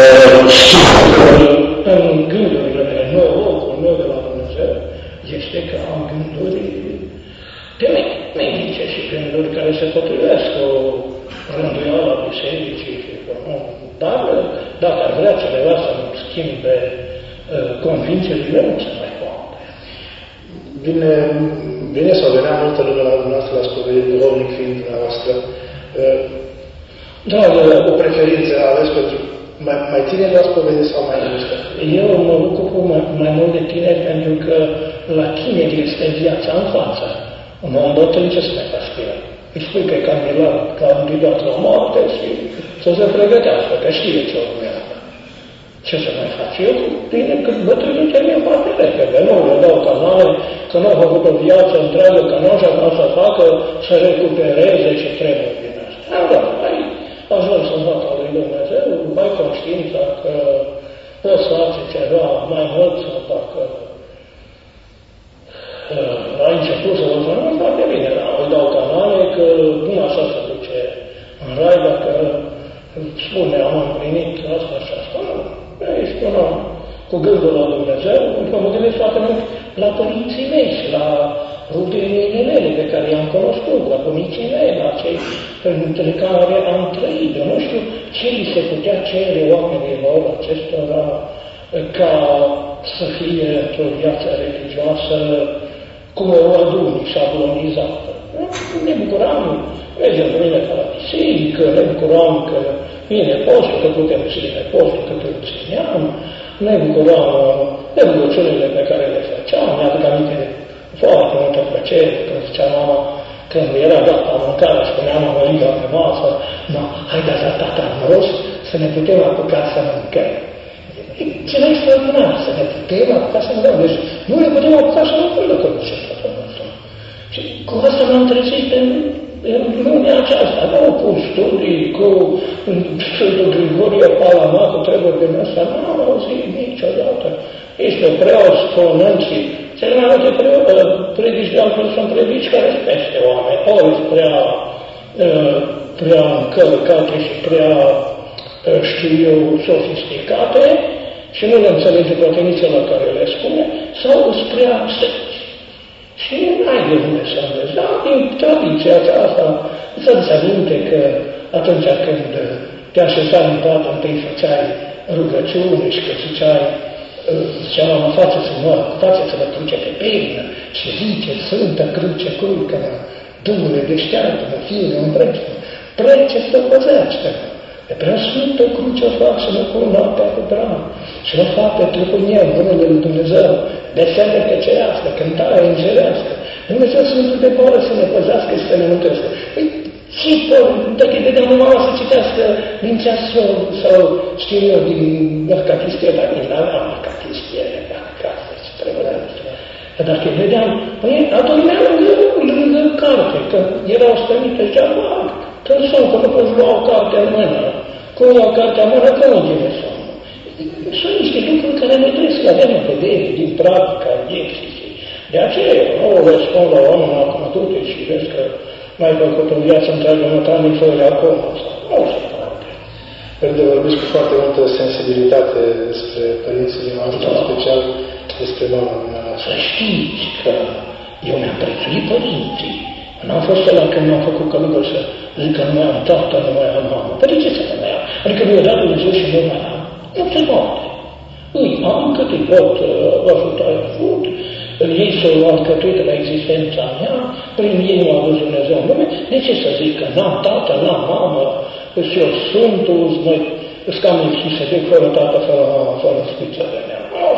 În gândurile mele, nu locul meu de la Dumnezeu, este că am gânduri temenice și gânduri care se potrivesc cu rânduiala bisericii. Dar dacă ar vrea cineva să-mi schimbe uh, convingerile, nu se mai poate. Bine, bine sau venea multă lume la dumneavoastră la spovedit, duhovnic fiind dumneavoastră. Uh, Dar o preferință aveți pentru mai, mai tineri la spovedit sau mai vârstă? Eu mă bucur mai, mai mult de tineri pentru că la tineri este viața în față. Un om bătrân ce să mai faci cu el? Îi spui că e candidat, candidat la moarte și să se pregătească, că știe ce urmează. Ce să mai faci? Eu bine cât bătrânii termin foarte repede. Nu le dau canale, că nu au făcut o viață întreagă, că nu așa vreau să facă, să recupereze și trebuie din asta. Da, ai ajuns în fața lui Dumnezeu, ai conștiința că poți să faci ceva mai mult sau dacă la început să vă spun, foarte bine, da, îi dau canale, că nu așa se duce în rai, dacă spune, am împlinit asta și asta, nu. Ești un om cu gândul la Dumnezeu, pentru că mă gândesc foarte mult la părinții mei și la rudele mele pe care i-am cunoscut, la bunicii mei, la cei între care am trăit. Eu nu știu ce li se putea cere oamenilor acestora ca să fie într-o viață religioasă cum o aduni șablonizată. Ne bucuram, mergem cu mine ca la biserică, ne bucuram că vine postul, că putem ține postul, că îl țineam, ne bucuram de rugăciunile pe care le făceam, mi-aduc aminte de foarte multă plăcere, când zicea mama, când era gata mâncarea, spunea mama Liga pe masă, no, haideți la tata în rost să ne putem apuca să mâncăm. Ceva extraordinar, să ne putem apuca să mâncăm. Deci nu ne putem apuca să mâncăm dacă nu se toată noastră. Și cu asta m-am trezit în lumea aceasta, nu cu studii, cu Sfântul Grigorie Palama, cu treburi de asta, nu am auzit niciodată. Este preoți, conănții, cele mai multe predici de altfel sunt predici care sunt peste oameni, ori prea, prea încălcate și prea, știu eu, sofisticate și nu le înțelege poate nici la care le spune, sau sunt prea săci. Și n-ai de unde să înveți, dar din tradiția asta să-ți aminte că atunci când te așezai în pat, întâi făceai rugăciune și că ziceai, zicea mama, faceți-mă, faceți-mă cruce pe pernă și zice, Sfântă Cruce Curcăna, Duhule deșteaptă-mă, Fiule îmbrăște, prece să păzește. De prea Sfântă Cruce o facă-mă cu noaptea cu drag și o fac pe trupul meu, bunul lui Dumnezeu, de semne că cerească, cântarea îngerească. Dumnezeu Sfântul de Boară să ne păzească și să ne mântuiască. Păi, ce dacă vedeam o mamă să citească din ceasul sau, știu eu, din Arcachistie, dar nici n-aveam Arcachistie, acasă, ce trebuie de Dar dacă vedeam, păi, adormea lângă, lângă carte, că erau stănite și vag, că sunt, că nu poți lua o carte în mână. Cum iau cartea în mână, că nu vine somn. Sunt niște lucruri care noi trebuie să le avem în vedere, din practica vieții. De aceea, nu o răspund la oameni acum du-te și vezi că n-ai făcut o viață întreagă, nu te-am nici fără acum. Nu se poate. Pentru că vorbiți cu foarte multă sensibilitate despre părinții noastre, în special despre mama mea. Să știți că eu mi-am prețuit părinții. N-am fost ăla când m-am făcut călugăr să zic că nu mai am tată, nu mai am mamă. Păi de ce să nu mai am? Adică mi-a dat Dumnezeu și nu mai am. Nu se poate. Îi am cât îi pot ajuta, ai avut, ei s-au alcătuit la existența mea, prin ei m-a adus Dumnezeu în lume. De ce să zic că n-am tată, n-am mamă, și eu Sfântul, noi îți cam închise de fără tată, fără mamă, fără scuiță de mea.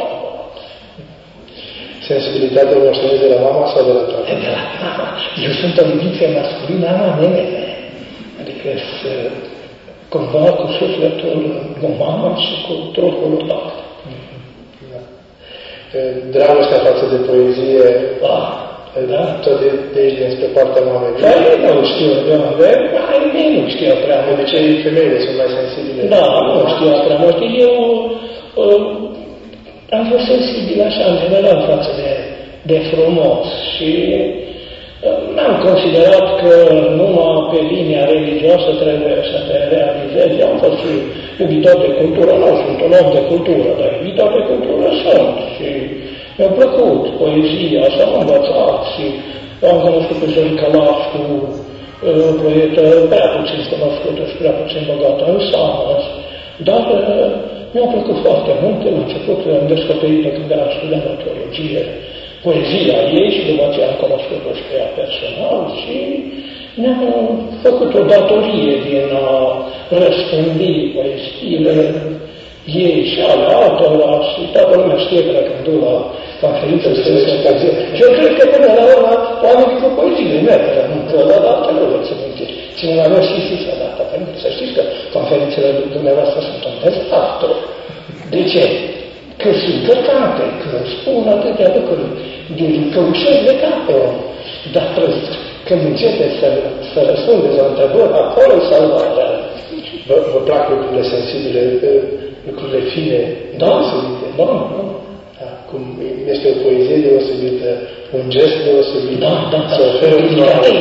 Sensibilitatea moștenită de la mama sau de la tată? De la mama. Eu sunt o iubiție masculină a mamele. Adică să cumva cu sufletul cu mama și cu trupul tată. Da. Dragostea față de poezie, da, da. Tot de, de aici, dinspre partea mamei. Păi nu știu de unde, ai mei nu știu prea mult. De obicei femeile sunt mai sensibile. Da, nu știu prea mult. Eu uh, am fost sensibil așa, în general, față de, de frumos și uh, n-am considerat că numai pe linia religioasă trebuie să te realizezi. Eu am fost și iubitor de cultură, nu sunt un om de cultură, dar iubitor de cultură sunt și mi-a plăcut poezia, s-am învățat și am cunoscut pe Zorica Lascu, o poetă prea puțin cunoscută și prea puțin băgată în seamă, dar mi-a plăcut foarte mult. La început am descoperit când eram student de teologie poezia ei și după aceea am cunoscut-o și pe ea personal și ne-am făcut o datorie din a răspândi poeziile ei și ale altora și toată lumea știe că când duc la conferință să se încălze. Și eu cred că până la urmă oamenii cu poeziile mele, nu că la dată nu vreau să minte. Cine la mea și știți la dată, pentru că să știți că conferințele dumneavoastră sunt un dezastru. De ce? Că sunt căcate, că spun atâtea lucruri, că ușor de cap pe om. Dar când începe să, să răspundeți la întrebări, acolo e salvarea. Vă, vă plac lucrurile sensibile, lucrurile fine, da, deosebite? Da, da. Da, cum este o poezie deosebită, un gest deosebit. Da, da, da. Se oferă un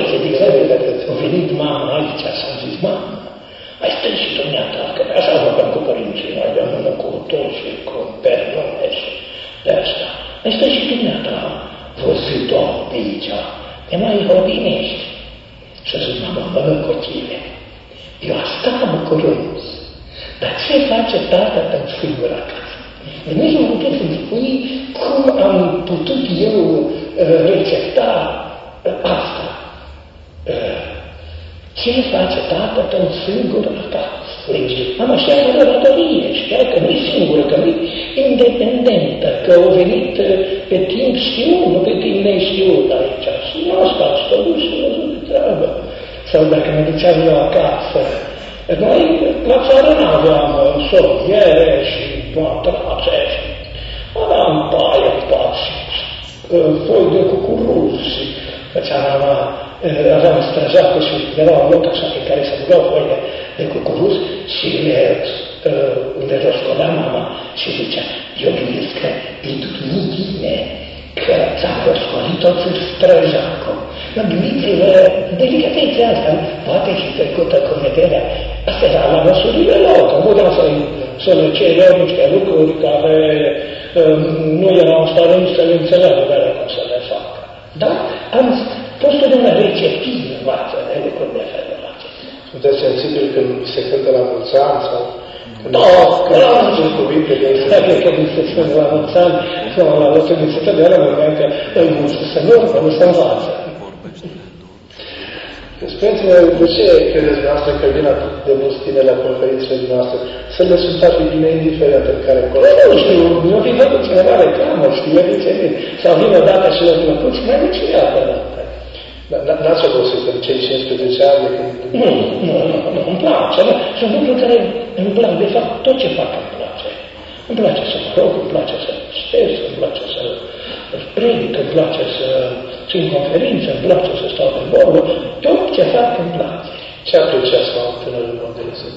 a venit mama aici, s-a zis, mama, ai strâns și dumneata, că așa vorbeam cu părinții, noi aveam unul cu tot și cu perdone și de asta. Ai strâns și dumneata, văzut-o pe aici, te mai hrăbinești. Și-a zis, mama, mă cotile, eu asta mă curios, dar ce face tata tău singur acasă? Nici nu putem să-mi spui cum am putut eu uh, recepta uh, asta. Uh, ce face tata tău singur acasă? Deci, am așa o datorie, știa că nu-i singură, că nu-i independentă, că au venit uh, pe timp știut, nu pe timp neștiut aici. Și nu asta, s-a dus și văzut de treabă. Sau dacă ne duceam eu acasă, noi la țară n-aveam soviere și matrațe și aveam paie, pași, foi de cucuruz și că țara mea avea un străjacă și era un loc așa pe care se băgau foile de cucuruz și unde răscolea mama și zicea, eu gândesc că e nu bine că ți-a răscolit tot străjacă. Mă gândiți-vă, delicatețea asta, poate și trecută cu vederea. Asta era la măsurile lor, că nu vreau să le ceră niște lucruri care um, nu erau în stare nici să le înțeleagă care cum să le facă. Dar am fost totdeauna receptiv în față de lucruri de felul acesta. Sunteți sensibili când se cântă la mulți ani sau când da, clar, sunt cuvinte de să dacă când se spune la mulți ani sau la o sămânțită de alea, mă că nu se mărcă, nu se învață. Spuneți-mă, de ce credeți dumneavoastră că vin atât de mulți tineri la conferințele dumneavoastră? Să le sunt atât bine indiferent în care colo? Nu știu, nu fi făcut cineva reclamă, știu de ce vin. Sau vin odată și le plăcuți, mai nu cine altă dată. N-ați obosit în cei cincisprezece ani de când... Nu, nu, nu, nu, îmi place. Sunt lucruri care îmi plac, de fapt, tot ce fac îmi place. Îmi place să mă rog, îmi place să stesc, îmi place să predic, îmi place să țin conferință, îmi place să stau pe vorbă, tot ce fac îmi place. Ce apreciați la un tânăr în moderniză?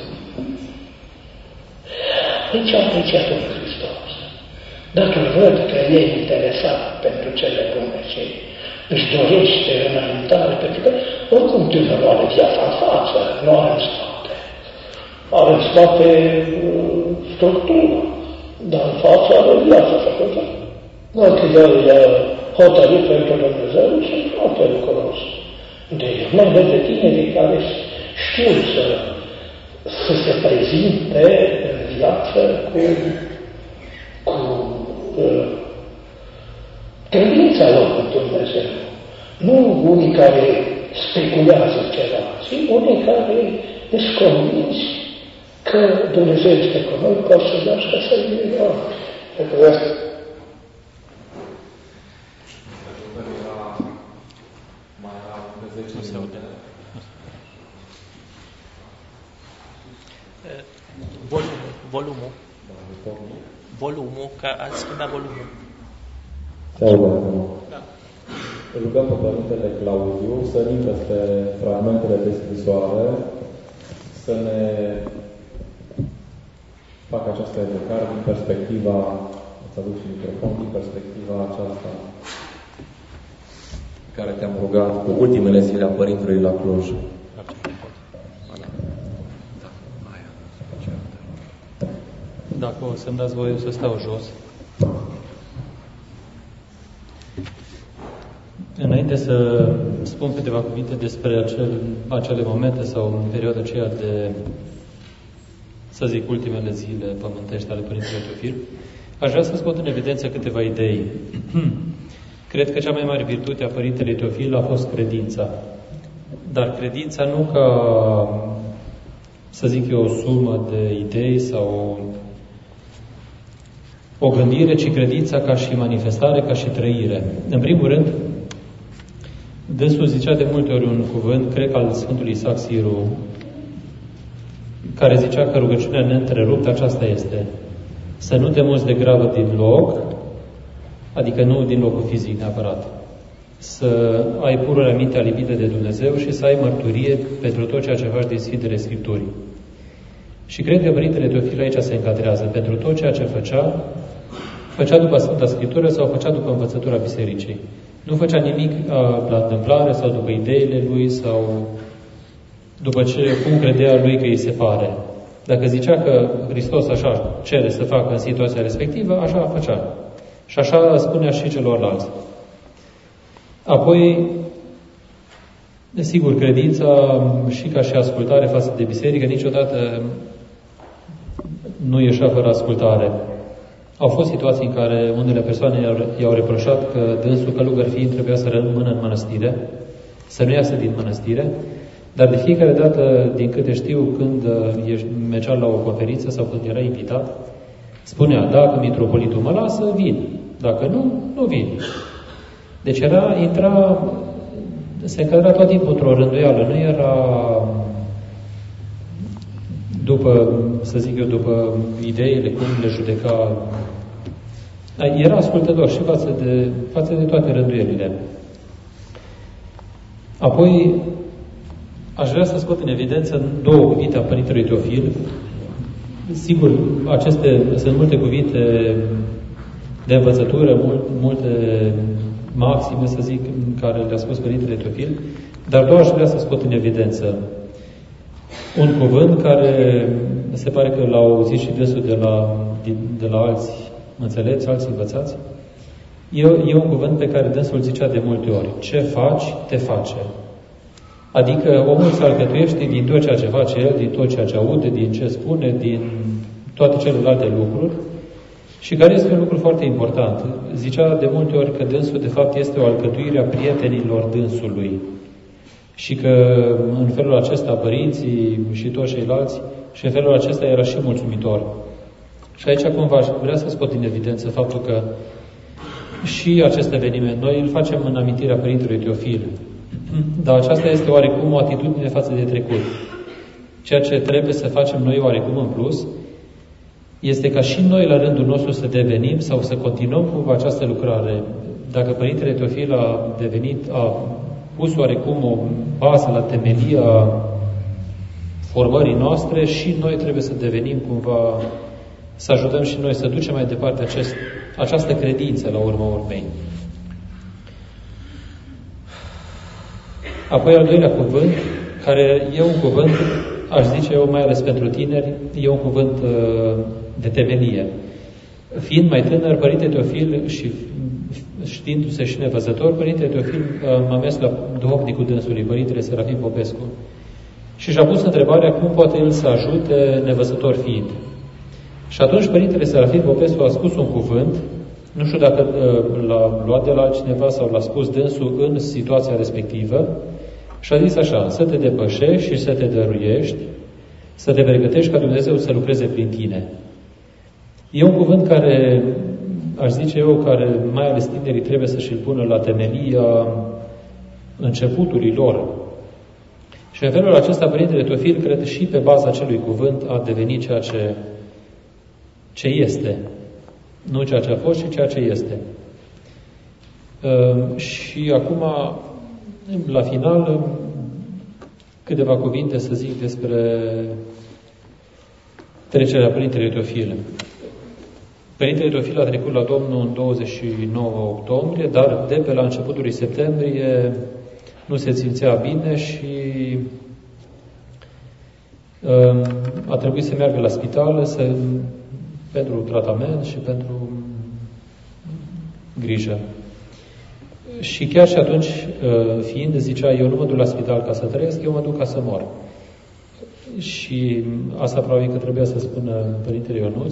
Păi ce apreciat în Hristos? Dacă văd că e interesat pentru cele bune și își dorește înaintare, pentru că oricum tânărul are viața în față, nu are în spate. Are în spate uh, structura, dar în față are viața făcută. Dacă el e hotărât pentru Dumnezeu, sunt foarte lucros. De el mai văd de tinerii care știu să, să se prezinte în viață cu, cu uh, credința lor în Dumnezeu. Nu unii care speculează ceva, ci unii care își convinși că Dumnezeu este cu noi, că o să dea și că să-i iubim. Pentru asta. Nu se aude. Volumul, volumul. Volumul, că ați schimbat volumul. Se aude acum. Da. Rugăm pe Părintele Claudiu să rim peste fragmentele de scrisoare, să ne facă această educare din perspectiva, îți aduc și microfon, din perspectiva aceasta care te-am rugat cu ultimele zile a Părintelui la Cluj. Dacă o să-mi dați voie să stau jos. Înainte să spun câteva cuvinte despre acel, acele momente sau în perioada aceea de, să zic, ultimele zile pământești ale Părintelui Teofil, aș vrea să scot în evidență câteva idei. Cred că cea mai mare virtute a Părintelui Teofil a fost credința. Dar credința nu ca, să zic eu, o sumă de idei sau o gândire, ci credința ca și manifestare, ca și trăire. În primul rând, dânsul zicea de multe ori un cuvânt, cred că al Sfântului Isaac Siru, care zicea că rugăciunea neîntreruptă aceasta este: să nu te muți de grabă din loc, adică nu din locul fizic neapărat, să ai pururea mintea lipită de Dumnezeu și să ai mărturie pentru tot ceea ce faci din Sfintele Scripturii. Și cred că Părintele Teofil aici se încadrează. Pentru tot ceea ce făcea, făcea după Sfânta Scriptură sau făcea după învățătura Bisericii. Nu făcea nimic uh, la întâmplare sau după ideile lui sau după ce, cum credea lui că îi se pare. Dacă zicea că Hristos așa cere să facă în situația respectivă, așa făcea. Și așa spunea și celorlalți. Apoi, desigur, credința și ca și ascultare față de biserică niciodată nu ieșea fără ascultare. Au fost situații în care unele persoane i-au reproșat că dânsul călugăr fiind trebuia să rămână în mănăstire, să nu iasă din mănăstire, dar de fiecare dată, din câte știu, când mergea la o conferință sau când era invitat, spunea: dacă mitropolitul mă lasă, vin. Dacă nu, nu vin. Deci era, intra, se încadra tot timpul într-o rânduială, nu era după, să zic eu, după ideile, cum le judeca. Era ascultător și față de, față de toate rânduielile. Apoi, aș vrea să scot în evidență două cuvinte a Părintelui Teofil. Sigur, aceste sunt multe cuvinte de învățătură, mult, multe maxime, să zic, care le-a spus Părintele Teofil, dar doar aș vrea să scot în evidență un cuvânt care se pare că l-au auzit și dânsul de la, de la alți înțelepți, alți învățați. E, e un cuvânt pe care dânsul zicea de multe ori. Ce faci, te face. Adică omul se alcătuiește din tot ceea ce face el, din tot ceea ce aude, din ce spune, din toate celelalte lucruri, și care este un lucru foarte important. Zicea de multe ori că dânsul, de fapt, este o alcătuire a prietenilor dânsului. Și că în felul acesta părinții și toți ceilalți, și în felul acesta era și mulțumitor. Și aici cumva vrea să scot în evidență faptul că și acest eveniment noi îl facem în amintirea Părintelui Teofil. Dar aceasta este oarecum o atitudine față de trecut. Ceea ce trebuie să facem noi oarecum în plus este ca și noi la rândul nostru să devenim sau să continuăm cu această lucrare. Dacă Părintele Teofil a devenit, a pus oarecum o bază la temelia formării noastre, și noi trebuie să devenim cumva, să ajutăm și noi să ducem mai departe acest, această credință la urma urmei. Apoi al doilea cuvânt, care e un cuvânt, aș zice eu, mai ales pentru tineri, e un cuvânt uh, de temelie. Fiind mai tânăr, Părintele Teofil și știindu-se și nevăzător, Părintele Teofil uh, m-a mers la duhovnicul dânsului, Părintele Serafim Popescu. Și și-a pus întrebarea cum poate el să ajute nevăzător fiind. Și atunci Părintele Serafim Popescu a spus un cuvânt, nu știu dacă uh, l-a luat de la altcineva sau l-a spus dânsul în situația respectivă, și a zis așa: să te depășești și să te dăruiești, să te pregătești ca Dumnezeu să lucreze prin tine. E un cuvânt care, aș zice eu, care mai ales tinerii trebuie să și-l pună la temelia începutului lor. Și în felul acesta Părintele Teofil, cred, și pe baza acelui cuvânt a devenit ceea ce, ce este. Nu ceea ce a fost, ci ceea ce este. Uh, și acum, la final, câteva cuvinte să zic despre trecerea Părintelui Teofil. Părintele Teofil a trecut la Domnul în douăzeci și nouă octombrie, dar de pe la începutul lui septembrie nu se simțea bine și uh, a trebuit să meargă la spital să, pentru tratament și pentru grijă. Și chiar și atunci, fiind, zicea, eu nu mă duc la spital ca să trăiesc, eu mă duc ca să mor. Și asta probabil că trebuia să spună Părintele Ionuț.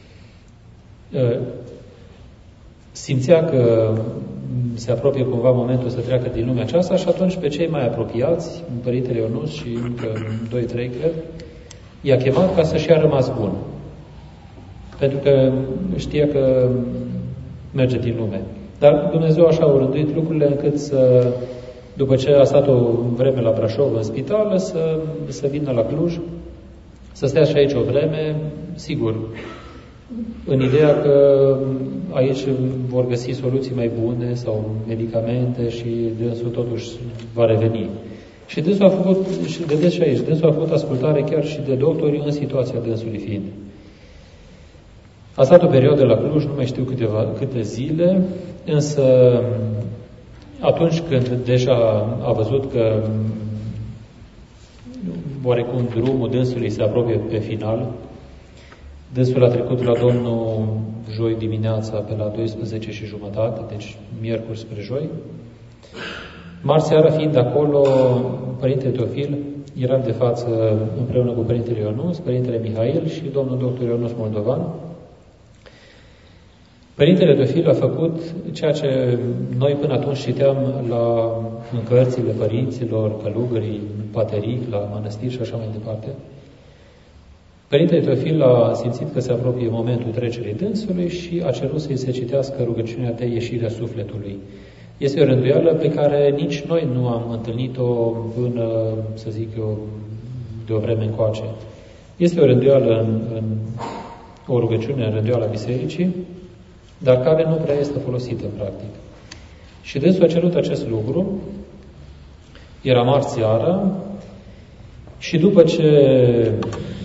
Simțea că se apropie cumva momentul să treacă din lumea aceasta și atunci pe cei mai apropiați, Părintele Ionuț și încă doi, trei, cred, i-a chemat ca să-și ia rămas bun. Pentru că știa că merge din lume. Dar Dumnezeu așa a rânduit lucrurile încât să, după ce a stat o vreme la Brașov în spital, să, să vină la Cluj, să stea și aici o vreme, sigur, în ideea că aici vor găsi soluții mai bune sau medicamente și dânsul totuși va reveni. Și dânsul a făcut, și vedeți și aici, dânsul a făcut ascultare chiar și de doctori în situația dânsului fiind. A stat o perioadă la Cluj, nu mai știu câteva, câte zile, însă atunci când deja a văzut că oarecum drumul dânsului se apropie pe final, dânsul a trecut la Domnul joi dimineața pe la douăsprezece și jumătate, deci miercuri spre joi. Marți seara, fiind acolo, Părintele Teofil, eram de față împreună cu Părintele Ionuț, Părintele Mihail și domnul doctor Ionuț Moldovan. Părintele Teofil a făcut ceea ce noi până atunci citeam la, în cărțile părinților, călugării, pateric, la mănăstiri și așa mai departe. Părintele Teofil a simțit că se apropie momentul trecerii dânsului și a cerut să-i se citească rugăciunea de ieșire a sufletului. Este o rânduială pe care nici noi nu am întâlnit-o până, să zic eu, de o vreme încoace. Este o rânduială în, în o rugăciune în rânduiala bisericii, dar care nu prea este folosită, practic. Și dânsul a cerut acest lucru Era marți seara și după ce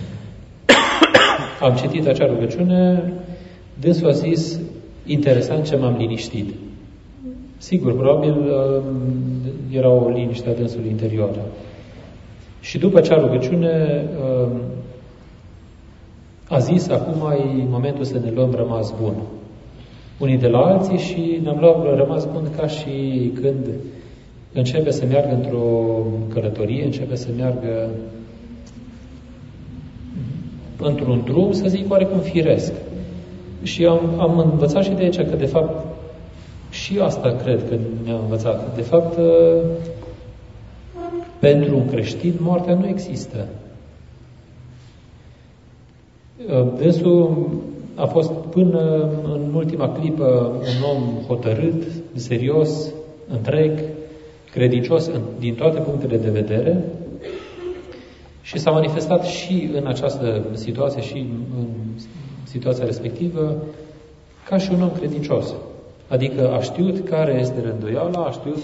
am citit acea rugăciune, dânsul a zis, interesant ce m-am liniștit. Sigur, probabil era o liniște a dânsului interioară. Și după acea rugăciune a zis, acum e momentul să ne luăm rămas bun. Unii de la alții și ne-am luat rămas bun ca și când începe să meargă într-o călătorie, începe să meargă într-un drum, să zic, oarecum firesc. Și am, am învățat și de aici că, de fapt, și asta cred că ne-am învățat. De fapt, pentru un creștin, moartea nu există. Dânsul a fost până în ultima clipă un om hotărât, serios, întreg, credincios din toate punctele de vedere și s-a manifestat și în această situație și în situația respectivă ca și un om credincios. Adică a știut care este rânduiala, a știut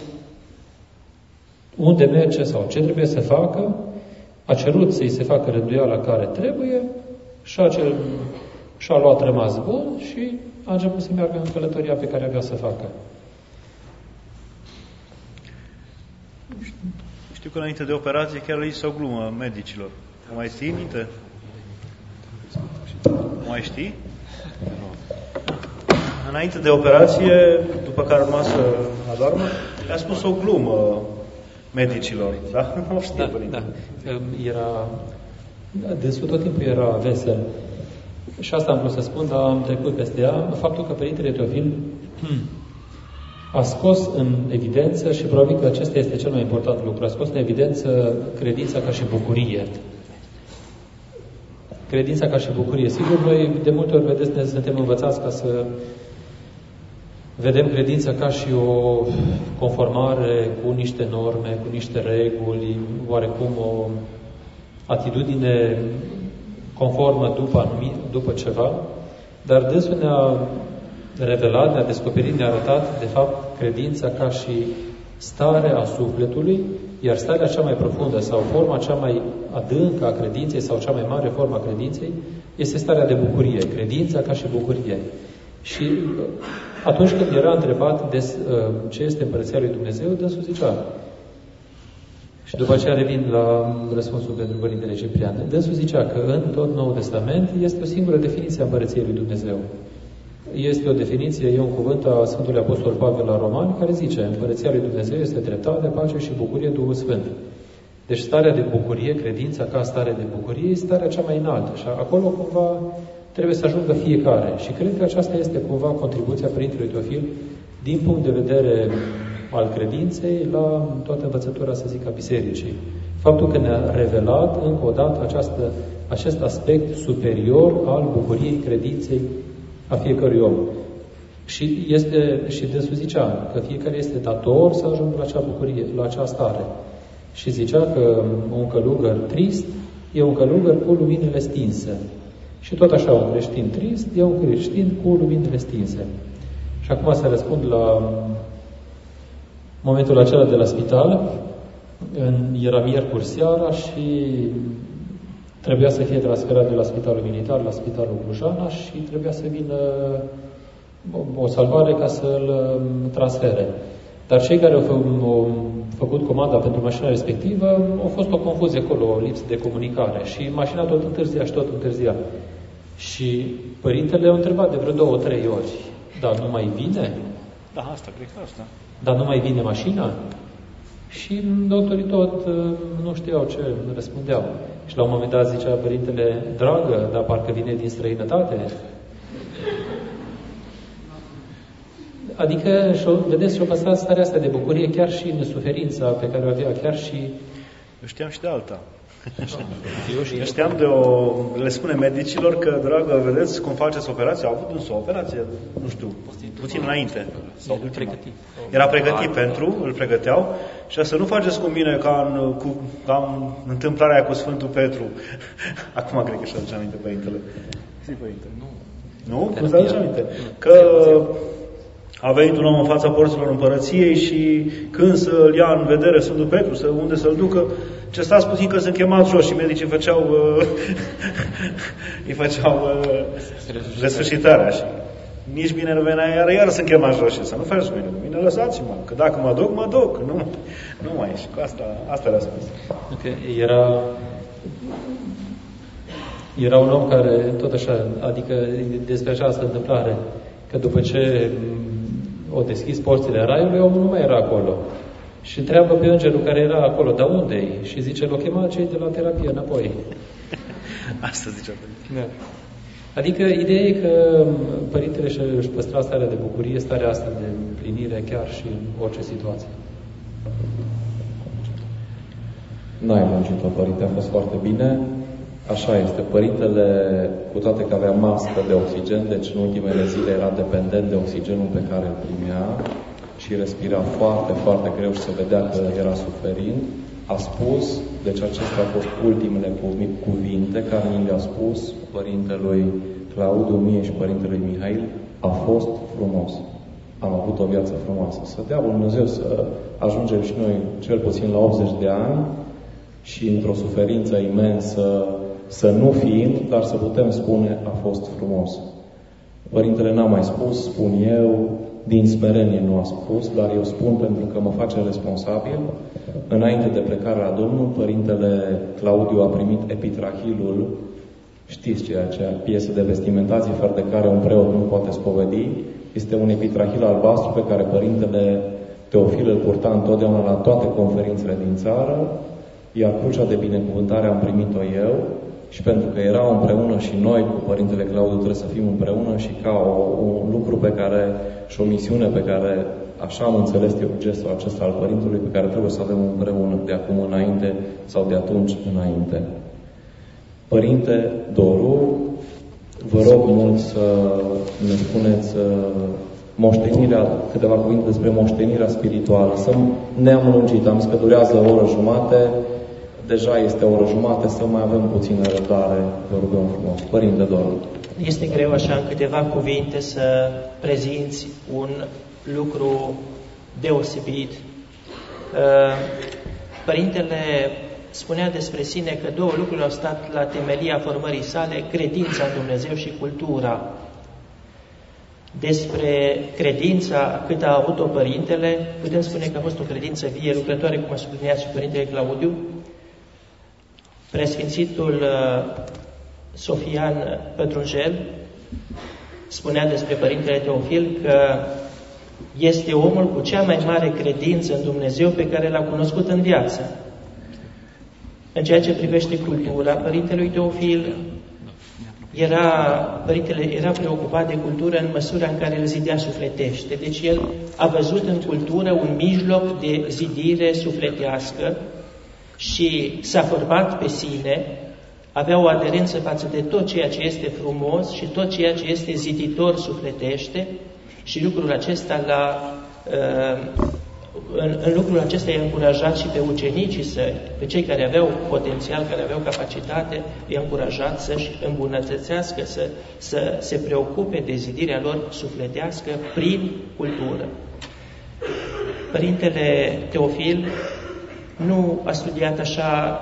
unde merge sau ce trebuie să facă, a cerut să-i se facă rânduiala care trebuie și a, cel, și-a luat rămas bun și a început să meargă în călătoria pe care avea să facă. Știu că înainte de operație chiar le zis o glumă medicilor. O mai știi minte? O mai știi? Înainte de operație, după care urma să adormă, le-a spus o glumă medicilor. Da? Nu știu, da, da. Era... Dânsul tot timpul era vesel. Și asta am vrut să spun, dar am trecut peste ea. Faptul că Părintele Teofil a scos în evidență, și probabil că acesta este cel mai important lucru, a scos în evidență credința ca și bucurie. Credința ca și bucurie. Sigur, noi de multe ori, vedeți, ne suntem învățați ca să vedem credința ca și o conformare cu niște norme, cu niște reguli, oarecum o atitudine conformă după, anumit, după ceva, dar dânsul ne-a revelat, ne-a descoperit, ne-a arătat, de fapt, credința ca și stare a sufletului, iar starea cea mai profundă sau forma cea mai adâncă a credinței sau cea mai mare formă a credinței este starea de bucurie, credința ca și bucurie. Și atunci când era întrebat de ce este Împărăția lui Dumnezeu, dânsul zicea, și după aceea revin la răspunsul pentru Părintele Ciprian, dânsul zicea că în tot Noul Testament este o singură definiție a Împărăției lui Dumnezeu. Este o definiție, e un cuvânt a Sfântului Apostol Pavel la Romani, care zice, Împărăția lui Dumnezeu este dreptate, pace și bucurie Duhul Sfânt. Deci starea de bucurie, credința ca stare de bucurie, este starea cea mai înaltă. Și acolo cumva trebuie să ajungă fiecare. Și cred că aceasta este cumva contribuția Părintelui Teofil din punct de vedere al credinței la toată învățătura, să zic, a Bisericii. Faptul că ne-a revelat încă o dată această, acest aspect superior al bucuriei credinței a fiecărui om. Și, este, și dânsul zicea că fiecare este dator să ajungă la acea bucurie, la acea stare. Și zicea că un călugăr trist e un călugăr cu luminile stinse. Și tot așa, un creștin trist e un creștin cu luminile stinse. Și acum să răspund la momentul acela de la spital. Era miercuri seara și trebuia să fie transferat de la spitalul militar la spitalul Clujana și trebuia să vină o salvare ca să-l transfere. Dar cei care au, fă, au făcut comanda pentru mașina respectivă, au fost o confuzie acolo, o lipsă de comunicare și mașina tot întârzia și tot întârzia. Și părintele a întrebat de vreo două, trei ori, dar nu mai vine? Da, asta, cred că asta. Dar nu mai vine mașina? Și doctorii tot nu știau ce răspundeau. Și la un moment dat zicea părintele, dragă, dar parcă vine din străinătate. Adică, vedeți, și-o păstrat starea asta de bucurie chiar și în suferința pe care o avea, chiar și... Eu știam și de alta. Eu știam de o... Le spune medicilor că, dragă, vedeți cum faceți operația. Au avut însă o operație, nu știu, puțin înainte. Sau pregătit. Era pregătit pentru, îl pregăteau și să nu faceți cu mine ca în, cu, ca în întâmplarea cu Sfântul Petru. Acum cred că și-a aduce aminte Părintele. Zi, Părinte. Nu? Nu? Nu-ți aduce aminte? Că a venit un om în fața porților împărăției și când să-l ia în vedere Sfântul Petru, să, unde să-l ducă, ce stați puțin că sunt chemați jos și medicii făceau, uh, îi făceau uh, desfășitarea și nici bine nu venea, iar iar sunt chemați jos și să nu faci bine, bine lăsați-mă, că dacă mă duc, mă duc, nu, nu mai e. Și cu asta, asta le-a spus. Okay. Era, era un om care, tot așa, adică despre această întâmplare, că după ce o deschis porțile raiului, omul nu mai era acolo. Și întreabă pe îngerul care era acolo, dar unde-i? Și zice, l-o chema cei de la terapie înapoi. Asta zicea da. Adică ideea e că Părintele își păstra starea de bucurie, starea asta de împlinire chiar și în orice situație. N-ai muncit-o, Părinte, a fost foarte bine. Așa este. Părintele, cu toate că avea mască de oxigen, deci în ultimele zile era dependent de oxigenul pe care îl primea și respira foarte, foarte greu și se vedea că era suferind, a spus, deci acestea au fost ultimele cuvinte care mi le-a spus Părintelui Claudiu, mie și Părintelui Mihail, a fost frumos. Am avut o viață frumoasă. Să dea Dumnezeu să ajungem și noi cel puțin la optzeci de ani și într-o suferință imensă să nu fim, dar să putem spune a fost frumos. Părintele n-a mai spus, spun eu, din smerenie nu a spus, dar eu spun pentru că mă face responsabil. Înainte de plecarea la Domnul, Părintele Claudiu a primit epitrahilul, știți ceea ce, piesă de vestimentație fără de care un preot nu poate spovedi. Este un epitrahil albastru pe care Părintele Teofil îl purta întotdeauna la toate conferințele din țară, iar crucea de binecuvântare am primit-o eu și pentru că erau împreună și noi cu Părintele Claudiu trebuie să fim împreună și ca o, un lucru pe care și o misiune pe care așa am înțeles eu gestul acesta al Părintelui pe care trebuie să avem împreună de acum înainte sau de atunci înainte. Părinte Doru, vă rog mult să ne spuneți moștenirea, câteva cuvinte despre moștenirea spirituală. Să ne-am lungit, am zis că durează o oră jumate, deja este o oră jumate, să mai avem puțină răbdare, vă rugăm frumos. Părinte Doru. Este greu așa în câteva cuvinte să prezinți un lucru deosebit. Părintele spunea despre sine că două lucruri au stat la temelia formării sale, credința în Dumnezeu și cultura. Despre credința cât a avut-o Părintele, putem spune că a fost o credință vie, lucrătoare, cum a subliniat și Părintele Claudiu. Preasfințitul Sofian Pătrunjel spunea despre Părintele Teofil că este omul cu cea mai mare credință în Dumnezeu pe care l-a cunoscut în viață. În ceea ce privește cultura Părintelui Teofil, era, Părintele era preocupat de cultură în măsura în care îl zidea sufletește. Deci el a văzut în cultură un mijloc de zidire sufletească și s-a format pe sine, avea o aderență față de tot ceea ce este frumos și tot ceea ce este ziditor sufletește și lucrul acesta l-a, în, în lucrul acesta i-a încurajat și pe ucenicii săi, pe cei care aveau potențial, care aveau capacitate, i-a încurajat să-și îmbunătățească, să, să se preocupe de zidirea lor sufletească prin cultură. Părintele Teofil nu a studiat așa,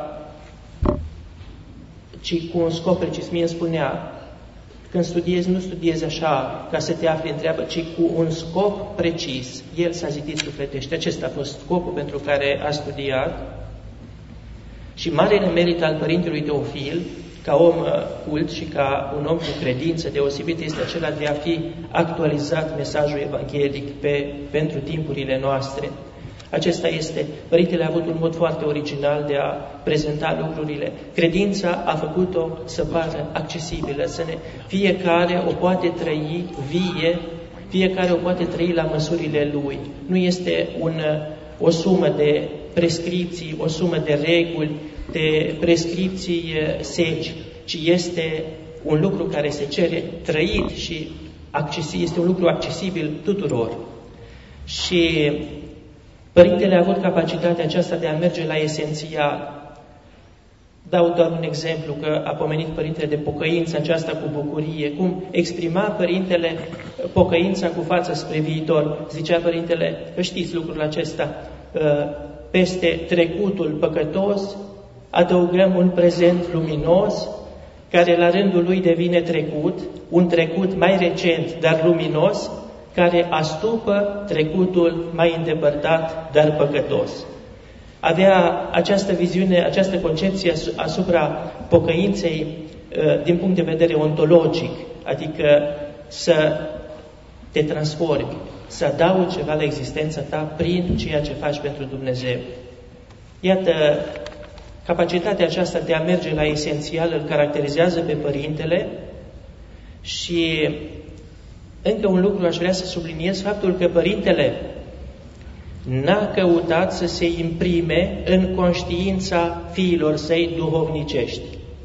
ci cu un scop precis. Mie îmi spunea, când studiezi, nu studiezi așa ca să te afli în treabă, ci cu un scop precis. El s-a zidit sufletește. Acesta a fost scopul pentru care a studiat. Și marele merit al Părintelui Teofil, ca om cult și ca un om cu credință deosebită, este acela de a fi actualizat mesajul evanghelic pe, pentru timpurile noastre. Acesta este, Părintele a avut un mod foarte original de a prezenta lucrurile. Credința a făcut-o să pară accesibilă, să ne, fiecare o poate trăi vie, fiecare o poate trăi la măsurile lui. Nu este un, o sumă de prescripții, o sumă de reguli, de prescripții seci, ci este un lucru care se cere trăit și accesibil, este un lucru accesibil tuturor. Și Părintele a avut capacitatea aceasta de a merge la esențial. dau doar un exemplu, că a pomenit Părintele de pocăința aceasta cu bucurie, cum exprima Părintele pocăința cu față spre viitor. Zicea Părintele, că știți lucrul acesta, peste trecutul păcătos adăugăm un prezent luminos, care la rândul lui devine trecut, un trecut mai recent, dar luminos, care astupă trecutul mai îndepărtat, dar păcătos. Avea această viziune, această concepție asupra pocăinței din punct de vedere ontologic, adică să te transformi, să adaugi ceva la existența ta prin ceea ce faci pentru Dumnezeu. Iată, capacitatea aceasta de a merge la esențial îl caracterizează pe Părintele. Și încă un lucru aș vrea să subliniez, faptul că Părintele n-a căutat să se imprime în conștiința fiilor săi duhovnicești.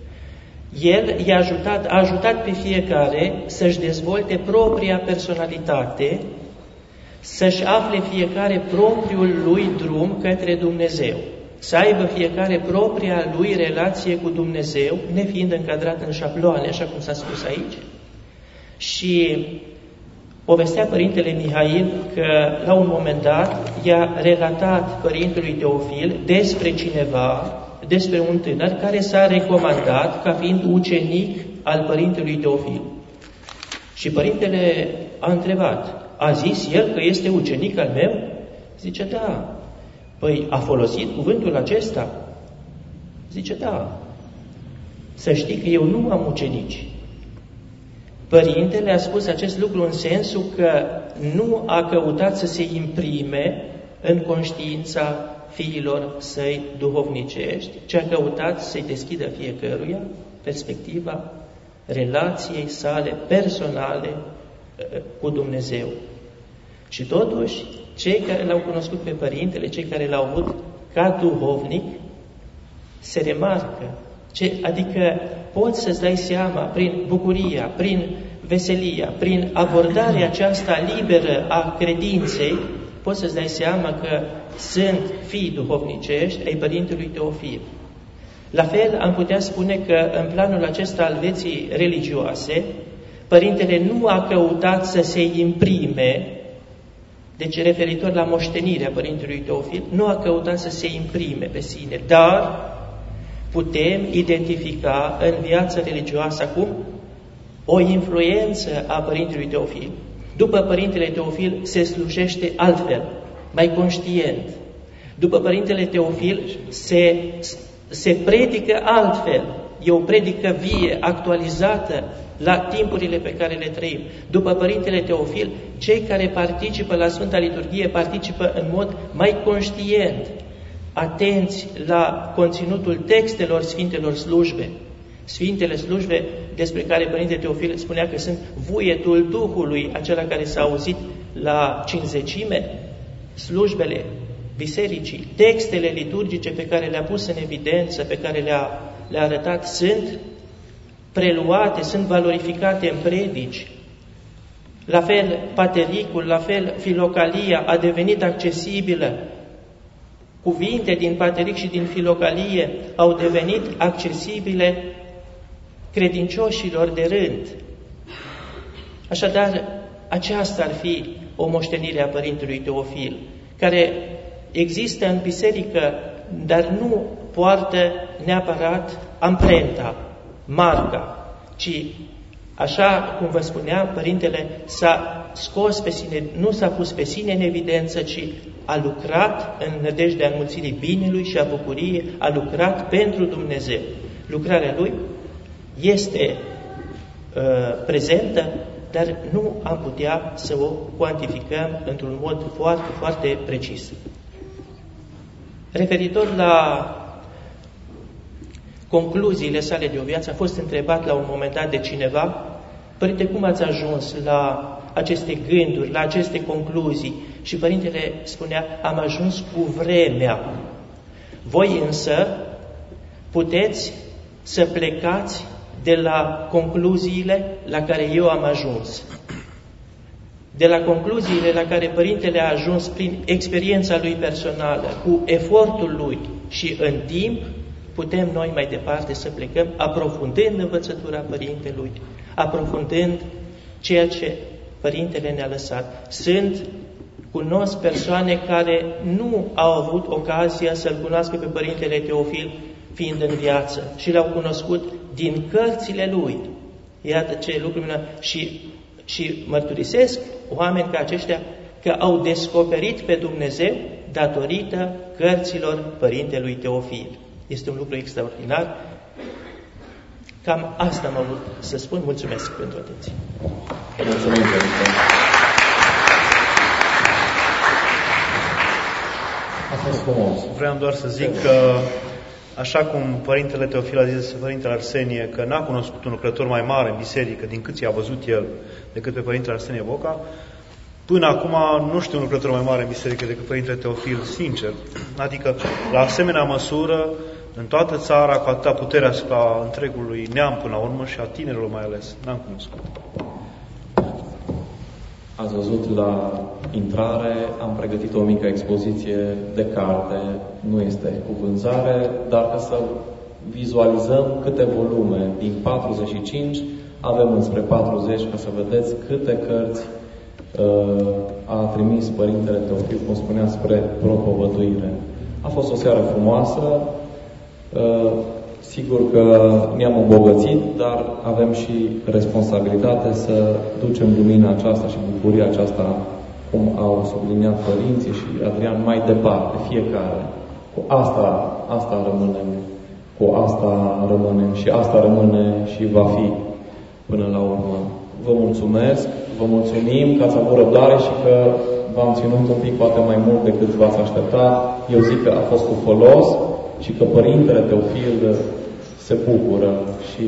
El i-a ajutat, a ajutat pe fiecare să-și dezvolte propria personalitate, să-și afle fiecare propriul lui drum către Dumnezeu, să aibă fiecare propria lui relație cu Dumnezeu, nefiind încadrat în șabloane, așa cum s-a spus aici. Și povestea Părintele Mihail că la un moment dat i-a relatat Părintelui Teofil despre cineva, despre un tânăr care s-a recomandat ca fiind ucenic al Părintelui Teofil. Și Părintele a întrebat, a zis el că este ucenic al meu? Zice, da. Păi a folosit cuvântul acesta? Zice, da. Să știi că eu nu am ucenici. Părintele a spus acest lucru în sensul că nu a căutat să se imprime în conștiința fiilor săi duhovnicești, ci a căutat să-i deschidă fiecăruia perspectiva relației sale personale cu Dumnezeu. Și totuși, cei care l-au cunoscut pe Părintele, cei care l-au avut ca duhovnic, se remarcă. Ce, adică poți să-ți dai seama prin bucuria, prin veselia, prin abordarea aceasta liberă a credinței, poți să-ți dai seama că sunt fii duhovnicești ai Părintelui Teofil. La fel am putea spune că în planul acesta al vieții religioase, Părintele nu a căutat să se imprime, deci referitor la moștenirea Părintelui Teofil, nu a căutat să se imprime pe sine, dar putem identifica în viața religioasă acum o influență a Părintelui Teofil. După Părintele Teofil se slujește altfel, mai conștient. După Părintele Teofil se, se predică altfel. E o predică vie, actualizată la timpurile pe care le trăim. După Părintele Teofil, cei care participă la Sfânta Liturghie participă în mod mai conștient, atenți la conținutul textelor Sfintelor Slujbe. Sfintele Slujbe despre care Părintele Teofil spunea că sunt vuietul Duhului, acela care s-a auzit la cinzecime, slujbele bisericii, textele liturgice pe care le-a pus în evidență, pe care le-a, le-a arătat, sunt preluate, sunt valorificate în predici. La fel, patericul, la fel, filocalia a devenit accesibilă. Cuvinte din pateric și din filocalie au devenit accesibile credincioșilor de rând. Așadar, aceasta ar fi o moștenire a Părintelui Teofil, care există în biserică, dar nu poartă neapărat amprenta, marca, ci, așa cum vă spuneam, Părintele s-a scos pe sine, nu s-a pus pe sine în evidență, ci a lucrat în nădejdea înmulțirii binelui și a bucuriei, a lucrat pentru Dumnezeu. Lucrarea lui este uh, prezentă, dar nu am putea să o cuantificăm într-un mod foarte, foarte precis. Referitor la concluziile sale de o viață, a fost întrebat la un moment dat de cineva, Părinte, cum ați ajuns la aceste gânduri, la aceste concluzii? Și Părintele spunea, am ajuns cu vremea. Voi însă puteți să plecați de la concluziile la care eu am ajuns. De la concluziile la care Părintele a ajuns prin experiența lui personală, cu efortul lui și în timp, putem noi mai departe să plecăm, aprofundând învățătura Părintelui, aprofundând ceea ce Părintele ne-a lăsat. Sunt, cunosc persoane care nu au avut ocazia să-L cunoască pe Părintele Teofil fiind în viață și L-au cunoscut din cărțile Lui. Iată ce lucru minunat. Și, și mărturisesc oameni ca aceștia că au descoperit pe Dumnezeu datorită cărților Părintelui Teofil. Este un lucru extraordinar. Cam asta am avut să spun. Mulțumesc pentru atenție. Mulțumim, Părinte. A fost frumos. Vreau doar să zic că, așa cum Părintele Teofil a zis Părintele Arsenie că n-a cunoscut un lucrător mai mare în biserică din cât i-a văzut el decât pe Părintele Arsenie Boca, până acum nu știu un lucrător mai mare în biserică decât Părintele Teofil, sincer. Adică, la asemenea măsură, în toată țara, cu atâta putere asupra întregului neam până la urmă și a tinerilor mai ales, n-am cunoscut. Ați văzut la intrare, am pregătit o mică expoziție de carte, nu este cu vânzare, dar ca să vizualizăm câte volume din patruzeci și cinci avem înspre patruzeci, ca să vedeți câte cărți uh, a trimis Părintele Teofil, cum spunea, spre propovăduire. A fost o seară frumoasă, uh, sigur că ne-am îmbogățit, dar avem și responsabilitate să ducem lumina aceasta și bucuria aceasta, cum au subliniat părinții și Adrian, mai departe, fiecare. Cu asta, asta rămânem, cu asta rămânem și asta rămâne și va fi până la urmă. Vă mulțumesc, vă mulțumim că ați avut răbdare și că v-am ținut un pic, poate mai mult decât v-ați aștepta. Eu zic că a fost cu folos și că Părintele Teofil se bucură și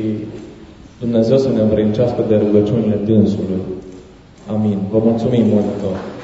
Dumnezeu să ne îmbrănicească de rugăciunile dânsului. Amin. Vă mulțumim mult tot.